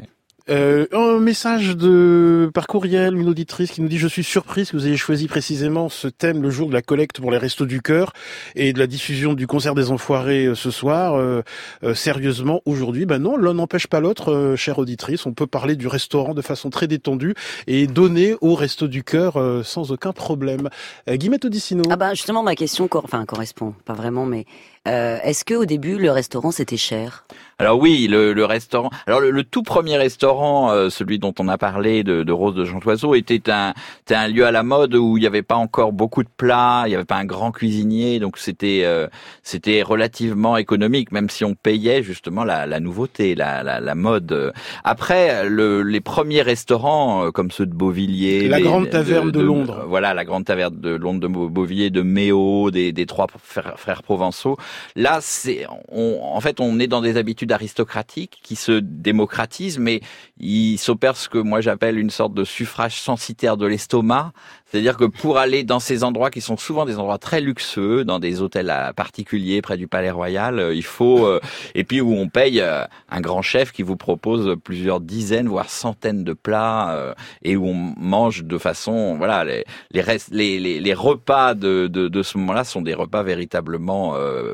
Un message par courriel, une auditrice qui nous dit: je suis surprise que vous ayez choisi précisément ce thème le jour de la collecte pour les Restos du Cœur et de la diffusion du concert des Enfoirés ce soir. Sérieusement, aujourd'hui, non, l'un n'empêche pas l'autre, chère auditrice. On peut parler du restaurant de façon très détendue et donner au Restos du Cœur sans aucun problème. Guillemette Odissino. Justement, ma question correspond, pas vraiment, mais est-ce que au début le restaurant c'était cher ? Alors oui, le restaurant. Alors le tout premier restaurant, celui dont on a parlé de Rose de Chantoiseau, était un lieu à la mode où il n'y avait pas encore beaucoup de plats, il n'y avait pas un grand cuisinier, donc c'était relativement économique, même si on payait justement la nouveauté, la mode. Après, les premiers restaurants comme ceux de Beauvillier, la Grande Taverne de Londres. Voilà, la Grande Taverne de Londres de Beauvillier, de Méo, des 3 frères provençaux. Là, on est dans des habitudes aristocratiques qui se démocratisent, mais il s'opère ce que moi j'appelle une sorte de suffrage censitaire de l'estomac. C'est-à-dire que pour aller dans ces endroits qui sont souvent des endroits très luxueux, dans des hôtels particuliers près du Palais Royal, il faut et puis où on paye un grand chef qui vous propose plusieurs dizaines voire centaines de plats et où on mange de façon les repas de ce moment-là sont des repas véritablement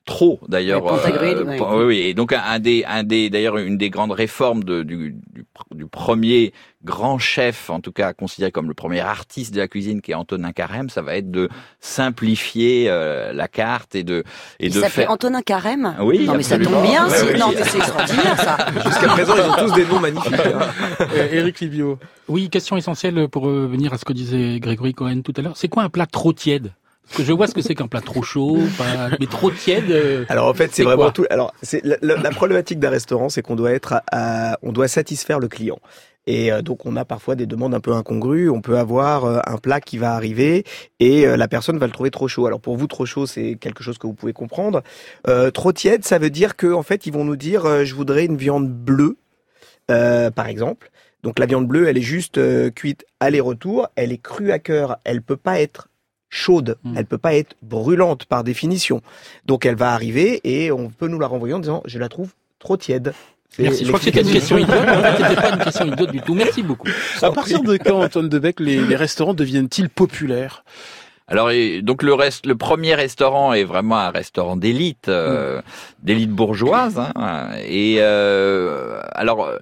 trop d'ailleurs. Oui, et donc d'ailleurs une des grandes réformes du premier grand chef, en tout cas considéré comme le premier artiste de la cuisine, qui est Antonin Carême, ça va être de simplifier la carte et de s'appelait Antonin Carême. Oui, non, mais ça tombe bien. Non, mais c'est extraordinaire ça. Jusqu'à présent, ils ont tous des noms magnifiques. Éric Libio. Oui, question essentielle pour revenir à ce que disait Grégory Cohen tout à l'heure. C'est quoi un plat trop tiède? Parce que je vois ce que c'est qu'un plat trop chaud, mais trop tiède. Alors en fait, c'est vraiment tout. Alors c'est la problématique d'un restaurant, c'est qu'on doit on doit satisfaire le client. Et donc on a parfois des demandes un peu incongrues. On peut avoir un plat qui va arriver et la personne va le trouver trop chaud. Alors pour vous, trop chaud, c'est quelque chose que vous pouvez comprendre. Trop tiède, ça veut dire que en fait, ils vont nous dire je voudrais une viande bleue, par exemple. Donc la viande bleue, elle est juste cuite aller-retour. Elle est crue à cœur. Elle peut pas être chaude, elle peut pas être brûlante par définition. Donc elle va arriver et on peut nous la renvoyer en disant je la trouve trop tiède. Merci, je crois que c'était une question idiote, mais en fait c'était pas une question idiote du tout. Merci beaucoup. À partir de quand, Antoine Debec, les restaurants deviennent-ils populaires? Alors donc le premier restaurant est vraiment un restaurant d'élite, d'élite bourgeoise, hein, et alors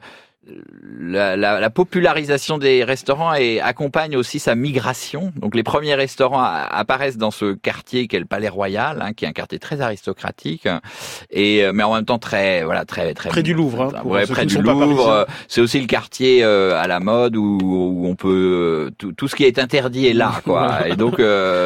la popularisation des restaurants accompagne aussi sa migration. Donc les premiers restaurants apparaissent dans ce quartier qu'est le Palais Royal, hein, qui est un quartier très aristocratique, mais en même temps très près du Louvre. Hein, près du Louvre. C'est aussi le quartier à la mode où on peut tout ce qui est interdit est là, quoi. Et donc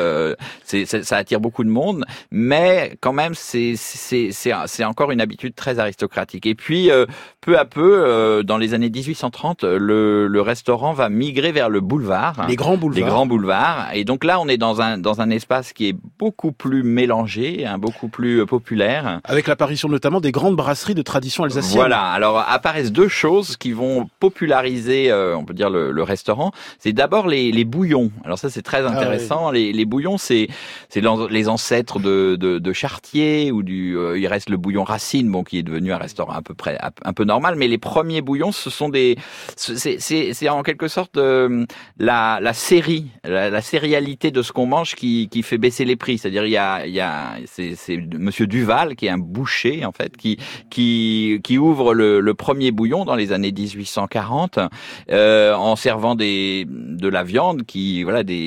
ça attire beaucoup de monde, mais quand même c'est encore une habitude très aristocratique. Et puis peu à peu, dans les années 1830, le restaurant va migrer vers le boulevard. Les grands boulevards. Et donc là, on est dans un espace qui est beaucoup plus mélangé, hein, beaucoup plus populaire. Avec l'apparition notamment des grandes brasseries de tradition alsacienne. Voilà. Alors apparaissent deux choses qui vont populariser, on peut dire, le restaurant. C'est d'abord les bouillons. Alors ça, c'est très intéressant. Oui. Les bouillons, c'est les ancêtres de Chartier ou il reste le bouillon Racine, bon, qui est devenu un restaurant à peu près un peu normal. Mais les premiers bouillons, ce sont c'est en quelque sorte la sérialité de ce qu'on mange qui fait baisser les prix. C'est-à-dire c'est Monsieur Duval qui est un boucher en fait qui ouvre le premier bouillon dans les années 1840 en servant de la viande qu'il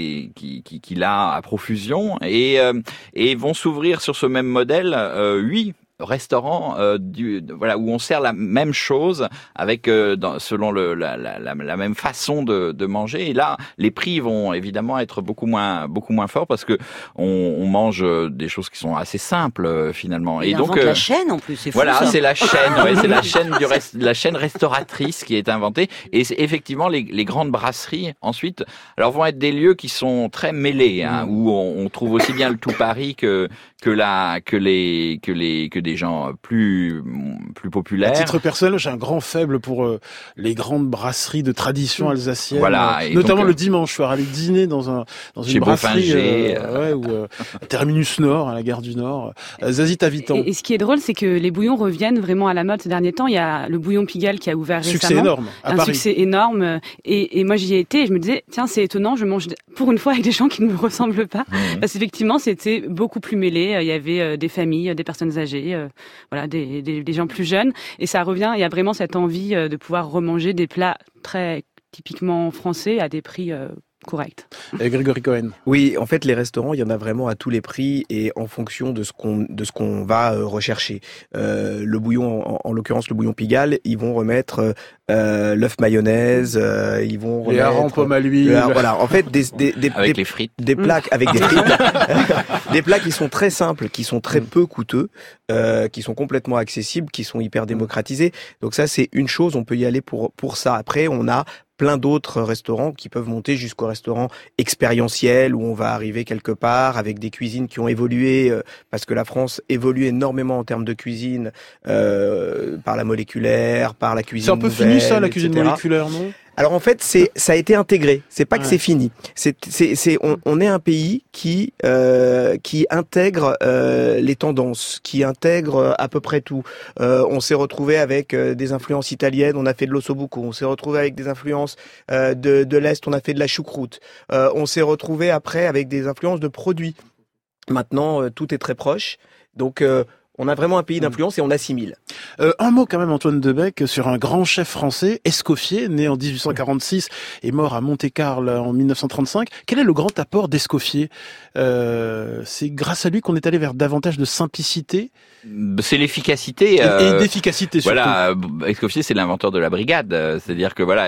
a à profusion et vont s'ouvrir sur ce même modèle 8 restaurant où on sert la même chose avec selon la même façon de manger, et là les prix vont évidemment être beaucoup moins forts parce que on mange des choses qui sont assez simples finalement. Et donc la chaîne en plus, c'est fou. Voilà, ça. c'est la chaîne, c'est la chaîne restauratrice qui est inventée, et c'est effectivement les grandes brasseries ensuite alors vont être des lieux qui sont très mêlés, hein, où on trouve aussi bien le tout Paris que des gens plus populaires. À titre personnel, j'ai un grand faible pour les grandes brasseries de tradition alsacienne. Voilà, notamment le dimanche, je suis allé dîner dans une brasserie Terminus Nord, à la gare du Nord. Zazie Tavitan. Et ce qui est drôle, c'est que les bouillons reviennent vraiment à la mode ces derniers temps. Il y a le bouillon Pigalle qui a ouvert succès récemment. Énorme, à Paris. Succès énorme. Et moi, j'y ai été et je me disais, tiens, c'est étonnant, je mange pour une fois avec des gens qui ne me ressemblent pas. Parce qu'effectivement, c'était beaucoup plus mêlé. Il y avait des familles, des personnes âgées, des gens plus jeunes, et ça revient. Il y a vraiment cette envie de pouvoir remanger des plats très typiquement français à des prix corrects. Et Grégory Cohen. Oui, en fait, les restaurants, il y en a vraiment à tous les prix et en fonction de ce qu'on va rechercher. Le bouillon, en l'occurrence le bouillon Pigalle, ils vont remettre l'œuf mayonnaise, ils vont remettre les harengs pommes à l'huile. Voilà, en fait, avec les frites, des plats avec des frites, des plats qui sont très simples, qui sont très peu coûteux, qui sont complètement accessibles, qui sont hyper démocratisés. Donc ça, c'est une chose, on peut y aller pour ça. Après, on a plein d'autres restaurants qui peuvent monter jusqu'au restaurant expérientiel où on va arriver quelque part avec des cuisines qui ont évolué parce que la France évolue énormément en termes de cuisine par la moléculaire, par la cuisine nouvelle. C'est un peu fini ça, la cuisine moléculaire, non ? Alors en fait, ça a été intégré. C'est pas que c'est fini. On est un pays qui intègre les tendances, qui intègre à peu près tout. On s'est retrouvé avec des influences italiennes, on a fait de l'ossobuco. On s'est retrouvé avec des influences de l'Est, on a fait de la choucroute. On s'est retrouvé après avec des influences de produits. Maintenant, tout est très proche. Donc On a vraiment un pays d'influence et on assimile. Un mot quand même, Antoine Debec, sur un grand chef français, Escoffier, né en 1846 et mort à Monte-Carlo en 1935. Quel est le grand apport d'Escoffier ? C'est grâce à lui qu'on est allé vers davantage de simplicité. C'est l'efficacité et d'efficacité surtout. Voilà, Escoffier c'est l'inventeur de la brigade, c'est-à-dire que voilà,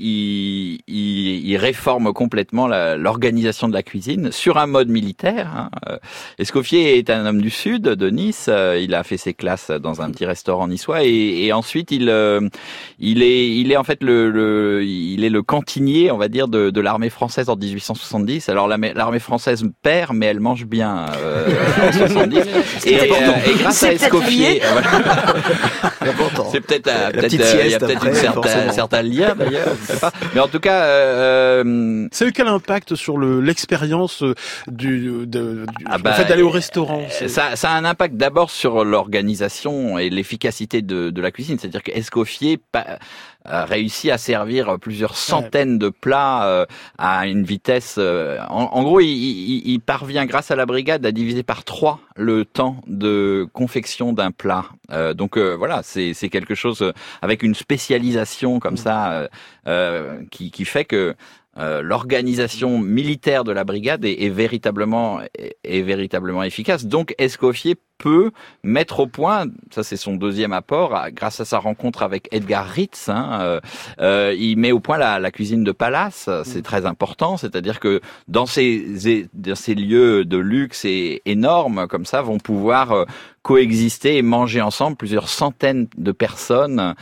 il réforme complètement l'organisation de la cuisine sur un mode militaire. Escoffier est un homme du sud, de Nice. Il a fait ses classes dans un petit restaurant niçois et ensuite il est en fait il est le cantinier, on va dire, de l'armée française en 1870. Alors l'armée française perd, mais elle mange bien en 70. Et grâce à Escoffier, c'est peut-être il y a peut-être un certain lien d'ailleurs, je sais pas. Mais en tout cas, ça a eu quel impact sur l'expérience du fait d'aller au restaurant? Ça a un impact d'abord sur l'organisation et l'efficacité de la cuisine, c'est-à-dire que Escoffier réussit à servir plusieurs centaines de plats à une vitesse. En gros, il parvient grâce à la brigade à diviser par 3 le temps de confection d'un plat. Donc voilà, c'est quelque chose avec une spécialisation comme ça qui fait que l'organisation militaire de la brigade est véritablement efficace. Donc Escoffier peut mettre au point, ça c'est son deuxième apport, grâce à sa rencontre avec Edgar Ritz, il met au point la cuisine de palace, c'est très important, c'est-à-dire que dans ces lieux de luxe et énormes comme ça vont pouvoir coexister et manger ensemble plusieurs centaines de personnes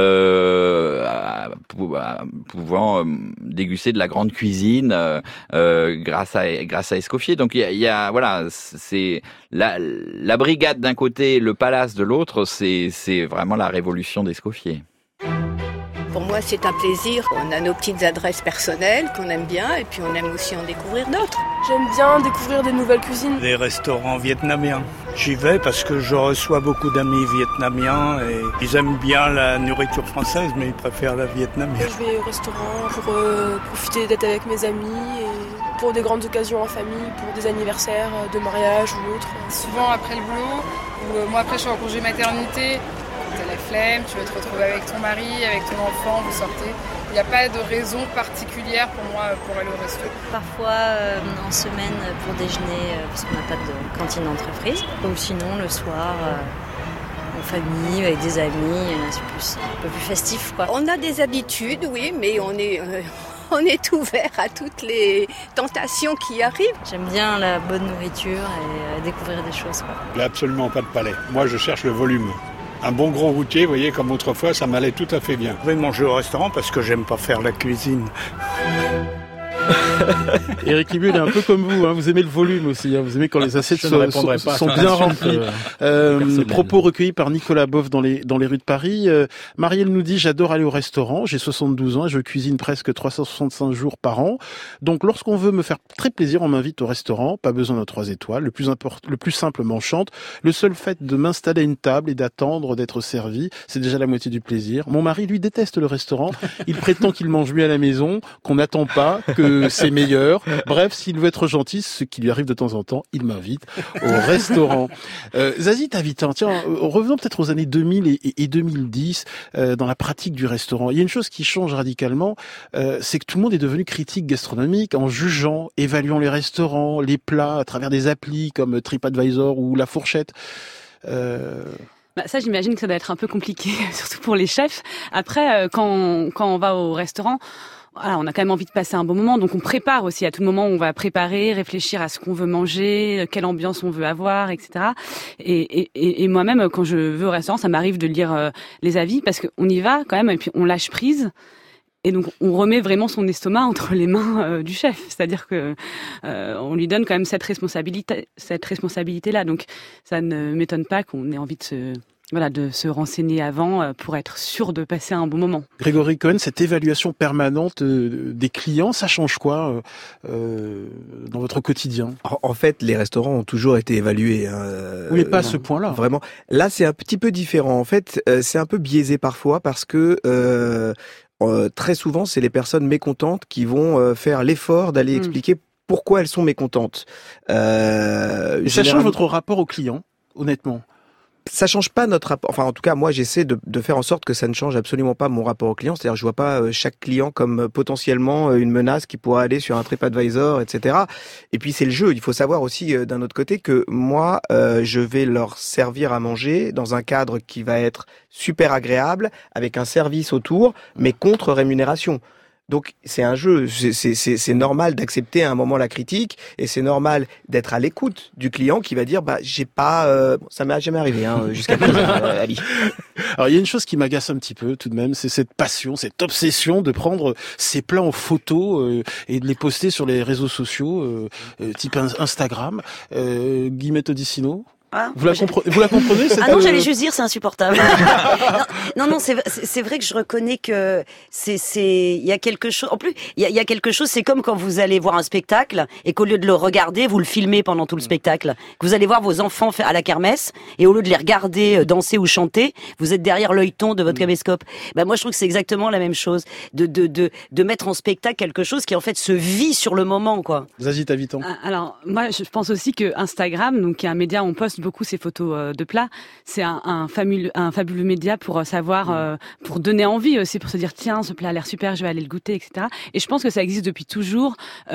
pouvant déguster de la grande cuisine grâce à Escoffier. Donc il y a voilà, c'est la brigade d'un côté, le palace de l'autre, c'est vraiment la révolution d'Escoffier. Pour moi, c'est un plaisir. On a nos petites adresses personnelles qu'on aime bien et puis on aime aussi en découvrir d'autres. J'aime bien découvrir des nouvelles cuisines. Les restaurants vietnamiens. J'y vais parce que je reçois beaucoup d'amis vietnamiens et ils aiment bien la nourriture française, mais ils préfèrent la vietnamienne. Je vais au restaurant pour profiter d'être avec mes amis et pour des grandes occasions en famille, pour des anniversaires de mariage ou autre. Souvent après le boulot, ou moi après je suis en congé maternité, tu as la flemme, tu veux te retrouver avec ton mari, avec ton enfant, vous sortez. Il n'y a pas de raison particulière pour moi pour aller au resto. Parfois en semaine pour déjeuner, parce qu'on n'a pas de cantine d'entreprise. Ou sinon le soir en famille, avec des amis, c'est un peu plus festif, quoi. On a des habitudes, oui, mais on est ouvert à toutes les tentations qui arrivent. J'aime bien la bonne nourriture et découvrir des choses, quoi. Il n'y a absolument pas de palais. Moi, je cherche le volume. Un bon gros routier, vous voyez, comme autrefois, ça m'allait tout à fait bien. Je vais manger au restaurant parce que j'aime pas faire la cuisine. Éric Libu, il est un peu comme vous, vous aimez le volume aussi, vous aimez quand les assiettes sont bien remplies. Propos recueillis par Nicolas Boff dans les rues de Paris. Marielle nous dit, j'adore aller au restaurant, j'ai 72 ans et je cuisine presque 365 jours par an. Donc lorsqu'on veut me faire très plaisir, on m'invite au restaurant, pas besoin de 3 étoiles, le plus simple m'enchante. Le seul fait de m'installer à une table et d'attendre d'être servi, c'est déjà la moitié du plaisir. Mon mari, lui, déteste le restaurant, il prétend qu'il mange mieux à la maison, qu'on n'attend pas, que c'est meilleur. Bref, s'il veut être gentil, ce qui lui arrive de temps en temps, il m'invite au restaurant. Zazie t'invite. Tiens, revenons peut-être aux années 2000 et 2010 dans la pratique du restaurant. Il y a une chose qui change radicalement, c'est que tout le monde est devenu critique gastronomique en jugeant, évaluant les restaurants, les plats à travers des applis comme TripAdvisor ou La Fourchette. Ça, j'imagine que ça doit être un peu compliqué, surtout pour les chefs. Après, quand on va au restaurant, voilà, on a quand même envie de passer un bon moment, donc on prépare aussi. À tout moment, on va préparer, réfléchir à ce qu'on veut manger, quelle ambiance on veut avoir, etc. Et moi-même, quand je vais au restaurant, ça m'arrive de lire les avis, parce qu'on y va quand même, et puis on lâche prise. Et donc, on remet vraiment son estomac entre les mains du chef. C'est-à-dire que on lui donne quand même cette responsabilité-là. Donc, ça ne m'étonne pas qu'on ait envie de se renseigner avant pour être sûr de passer un bon moment. Grégory Cohen, cette évaluation permanente des clients, ça change quoi dans votre quotidien ? En fait, les restaurants ont toujours été évalués. Oui, mais pas à ce point-là. Vraiment. Là, c'est un petit peu différent. En fait, c'est un peu biaisé parfois parce que très souvent, c'est les personnes mécontentes qui vont faire l'effort d'aller expliquer pourquoi elles sont mécontentes. Ça change votre rapport au client, honnêtement ? ça change pas notre rapport. Enfin, en tout cas, moi, j'essaie de faire en sorte que ça ne change absolument pas mon rapport au client. C'est-à-dire, je vois pas chaque client comme potentiellement une menace qui pourrait aller sur un TripAdvisor, etc. Et puis, c'est le jeu. Il faut savoir aussi, d'un autre côté, que moi, je vais leur servir à manger dans un cadre qui va être super agréable, avec un service autour, mais contre rémunération. Donc c'est un jeu, c'est normal d'accepter à un moment la critique et c'est normal d'être à l'écoute du client qui va dire j'ai pas, ça m'est jamais arrivé jusqu'à présent, Ali. Alors il y a une chose qui m'agace un petit peu tout de même, c'est cette passion, cette obsession de prendre ces plats en photo et de les poster sur les réseaux sociaux, type Instagram. Guillemette Odissino. Ah, vous la comprenez cette... Ah non, j'allais juste dire, c'est insupportable. non, c'est vrai que je reconnais que il y a quelque chose. En plus, il y a quelque chose. C'est comme quand vous allez voir un spectacle et qu'au lieu de le regarder, vous le filmez pendant tout le spectacle. Que vous allez voir vos enfants à la kermesse et au lieu de les regarder danser ou chanter, vous êtes derrière l'œilleton de votre caméscope. Moi, je trouve que c'est exactement la même chose. De mettre en spectacle quelque chose qui en fait se vit sur le moment, quoi. Zazie Tavitan. Alors, moi, je pense aussi que Instagram, donc qui est un média où on poste beaucoup ces photos de plats, c'est un fabuleux média pour savoir, pour donner envie aussi, pour se dire tiens, ce plat a l'air super, je vais aller le goûter, etc. Et je pense que ça existe depuis toujours,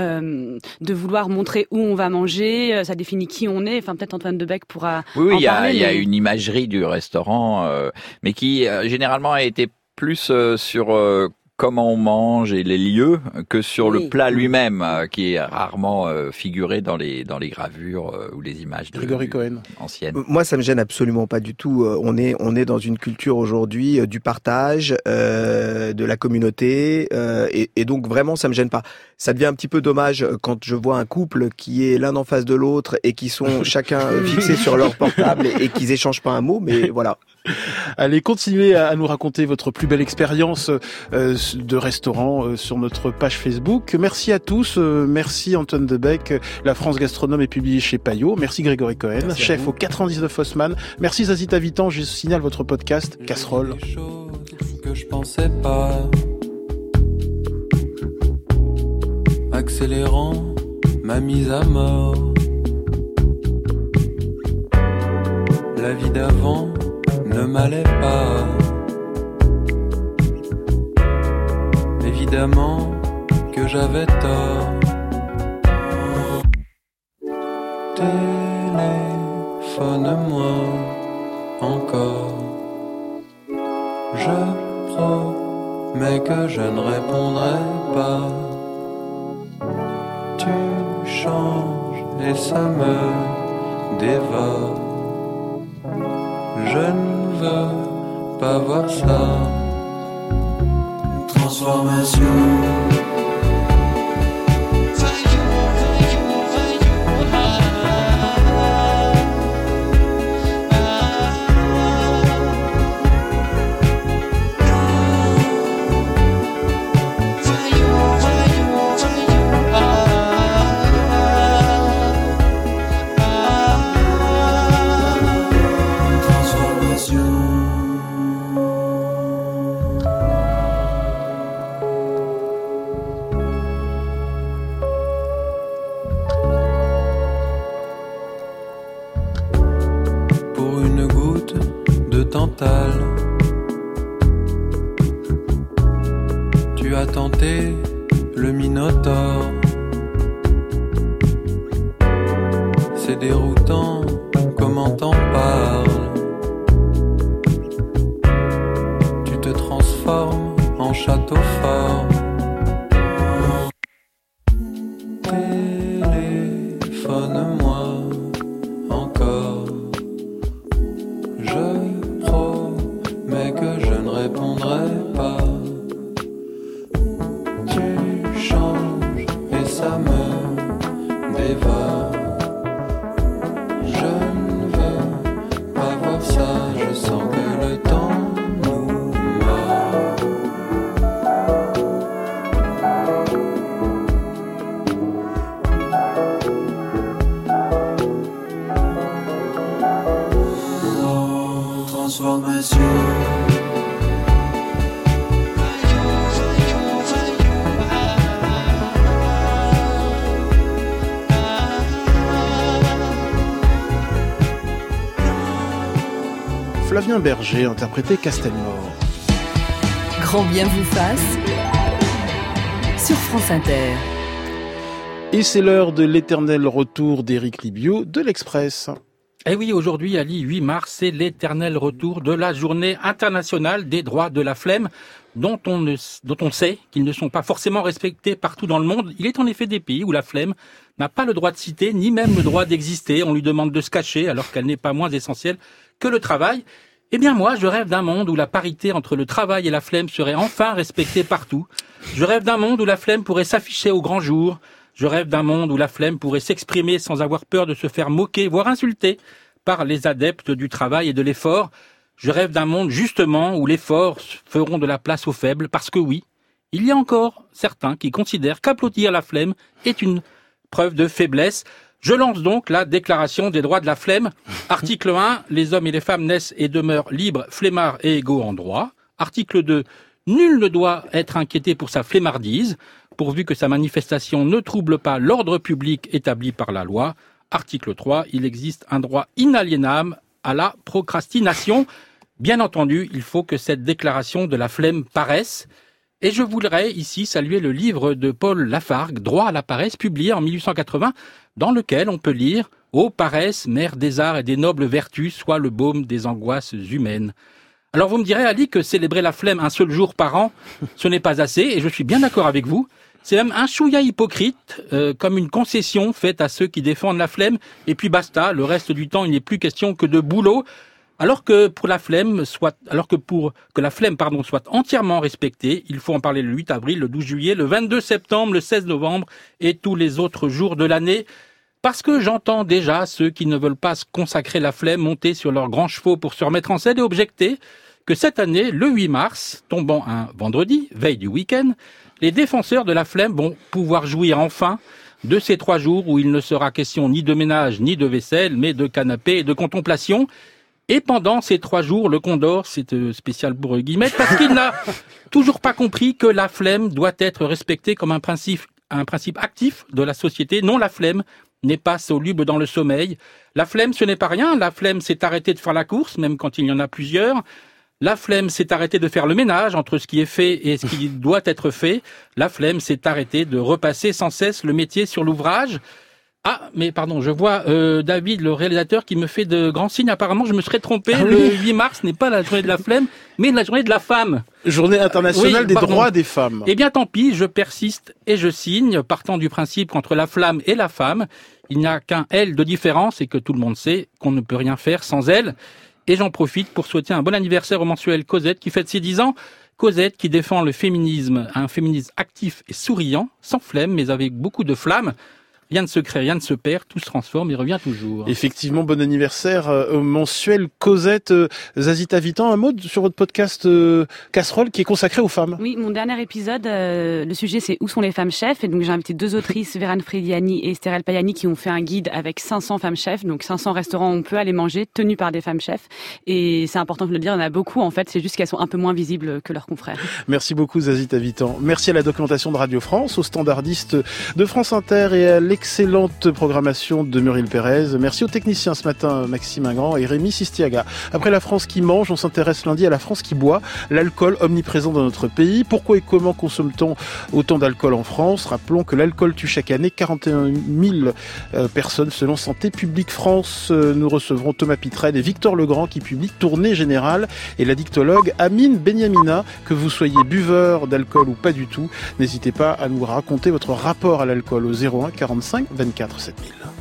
de vouloir montrer où on va manger, ça définit qui on est. Enfin, peut-être Antoine Debec pourra en parler. Il y a une imagerie du restaurant, mais qui généralement a été plus sur comment on mange et les lieux que sur le plat lui-même, qui est rarement figuré dans les gravures ou les images de Grégory Cohen anciennes. Moi, ça me gêne absolument pas du tout. On est dans une culture aujourd'hui du partage, de la communauté, et donc vraiment, ça me gêne pas. Ça devient un petit peu dommage quand je vois un couple qui est l'un en face de l'autre et qui sont chacun fixés sur leur portable et qu'ils échangent pas un mot, mais voilà. Allez, continuez à nous raconter votre plus belle expérience de restaurant sur notre page Facebook. Merci à tous. Merci Antoine Debec. La France Gastronome est publiée chez Payot. Merci Grégory Cohen, merci chef au 99 Haussmann. Merci Zazie Tavitan. Je signale votre podcast Casserole. Que je pensais pas, accélérant ma mise à mort. La vie d'avant ne m'allait pas. Évidemment que j'avais tort. Téléphone-moi encore. Je promets que je ne répondrai pas. Tu changes et ça me dévore. Je ne veux pas voir ça. Transformation. Tu as tenté le Minotaure. C'est déroutant, comment t'en parles. Tu te transformes en château fort. Téléphone-moi encore. Je promets que je ne répondrai pas. Tu changes et ça me dévore. Je ne veux pas voir ça, je sens que le temps nous mord. Oh, transformation. Flavien Berger interprétait Castelmore. Grand bien vous fasse sur France Inter. Et c'est l'heure de l'éternel retour d'Éric Libiot de l'Express. Eh oui, aujourd'hui, Ali, 8 mars, c'est l'éternel retour de la journée internationale des droits de la flemme, dont on sait qu'ils ne sont pas forcément respectés partout dans le monde. Il est en effet des pays où la flemme n'a pas le droit de citer, ni même le droit d'exister. On lui demande de se cacher, alors qu'elle n'est pas moins essentielle que le travail. Eh bien moi, je rêve d'un monde où la parité entre le travail et la flemme serait enfin respectée partout. Je rêve d'un monde où la flemme pourrait s'afficher au grand jour. Je rêve d'un monde où la flemme pourrait s'exprimer sans avoir peur de se faire moquer, voire insulter par les adeptes du travail et de l'effort. Je rêve d'un monde, justement, où les forts feront de la place aux faibles, parce que oui, il y a encore certains qui considèrent qu'applaudir la flemme est une preuve de faiblesse. Je lance donc la Déclaration des droits de la flemme. Article 1, les hommes et les femmes naissent et demeurent libres, flemmards et égaux en droit. Article 2, nul ne doit être inquiété pour sa flemmardise, pourvu que sa manifestation ne trouble pas l'ordre public établi par la loi. Article 3, il existe un droit inaliénable à la procrastination. Bien entendu, il faut que cette déclaration de la flemme paraisse. Et je voudrais ici saluer le livre de Paul Lafargue, Droit à la paresse, publié en 1880, dans lequel on peut lire « Ô paresse, mère des arts et des nobles vertus, soit le baume des angoisses humaines ». Alors vous me direz, Ali, que célébrer la flemme un seul jour par an, ce n'est pas assez, et je suis bien d'accord avec vous. C'est même un chouïa hypocrite, comme une concession faite à ceux qui défendent la flemme, et puis basta, le reste du temps, il n'est plus question que de boulot, alors que pour que la flemme soit entièrement respectée, il faut en parler le 8 avril, le 12 juillet, le 22 septembre, le 16 novembre et tous les autres jours de l'année. Parce que j'entends déjà ceux qui ne veulent pas se consacrer la flemme monter sur leurs grands chevaux pour se remettre en selle et objecter que cette année, le 8 mars, tombant un vendredi, veille du week-end, les défenseurs de la flemme vont pouvoir jouir enfin de ces 3 jours où il ne sera question ni de ménage ni de vaisselle, mais de canapé et de contemplation. Et pendant ces 3 jours, le Condor, c'est spécial pour guillemets, parce qu'il n'a toujours pas compris que la flemme doit être respectée comme un principe actif de la société. Non, la flemme n'est pas soluble dans le sommeil. La flemme, ce n'est pas rien. La flemme, c'est arrêter de faire la course, même quand il y en a plusieurs. La flemme, c'est arrêter de faire le ménage entre ce qui est fait et ce qui doit être fait. La flemme, c'est arrêter de repasser sans cesse le métier sur l'ouvrage. Ah, mais pardon, je vois David, le réalisateur, qui me fait de grands signes. Apparemment, je me serais trompé. Ah, oui. Le 8 mars n'est pas la journée de la flemme, mais la journée de la femme. Journée internationale des droits des femmes. Eh bien, tant pis, je persiste et je signe, partant du principe qu'entre la flamme et la femme, il n'y a qu'un L de différence et que tout le monde sait qu'on ne peut rien faire sans elle. Et j'en profite pour souhaiter un bon anniversaire au mensuel Cosette qui fête ses 10 ans. Cosette qui défend le féminisme, un féminisme actif et souriant, sans flemme, mais avec beaucoup de flamme. Rien ne se crée, rien ne se perd, tout se transforme et revient toujours. Effectivement, bon anniversaire au mensuel Cosette. Zazie Tavitan, un mot sur votre podcast Casserole qui est consacré aux femmes. Oui, mon dernier épisode, le sujet c'est Où sont les femmes chefs ? Et donc j'ai invité 2 autrices, Vérane Frediani et Esther El Payani, qui ont fait un guide avec 500 femmes chefs, donc 500 restaurants où on peut aller manger, tenus par des femmes chefs. Et c'est important de le dire, il y en a beaucoup en fait, c'est juste qu'elles sont un peu moins visibles que leurs confrères. Merci beaucoup Zazie Tavitan. Merci à la documentation de Radio France, aux standardistes de France Inter et à l'excellente programmation de Muriel Pérez. Merci aux techniciens ce matin, Maxime Ingrand et Rémi Sistiaga. Après la France qui mange, on s'intéresse lundi à la France qui boit. L'alcool omniprésent dans notre pays. Pourquoi et comment consomme-t-on autant d'alcool en France ? Rappelons que l'alcool tue chaque année 41 000 personnes selon Santé publique France. Nous recevrons Thomas Pitrel et Victor Legrand qui publient Tournée Générale et l'addictologue Amine Benyamina. Que vous soyez buveur d'alcool ou pas du tout, n'hésitez pas à nous raconter votre rapport à l'alcool au 01 45 24 7000.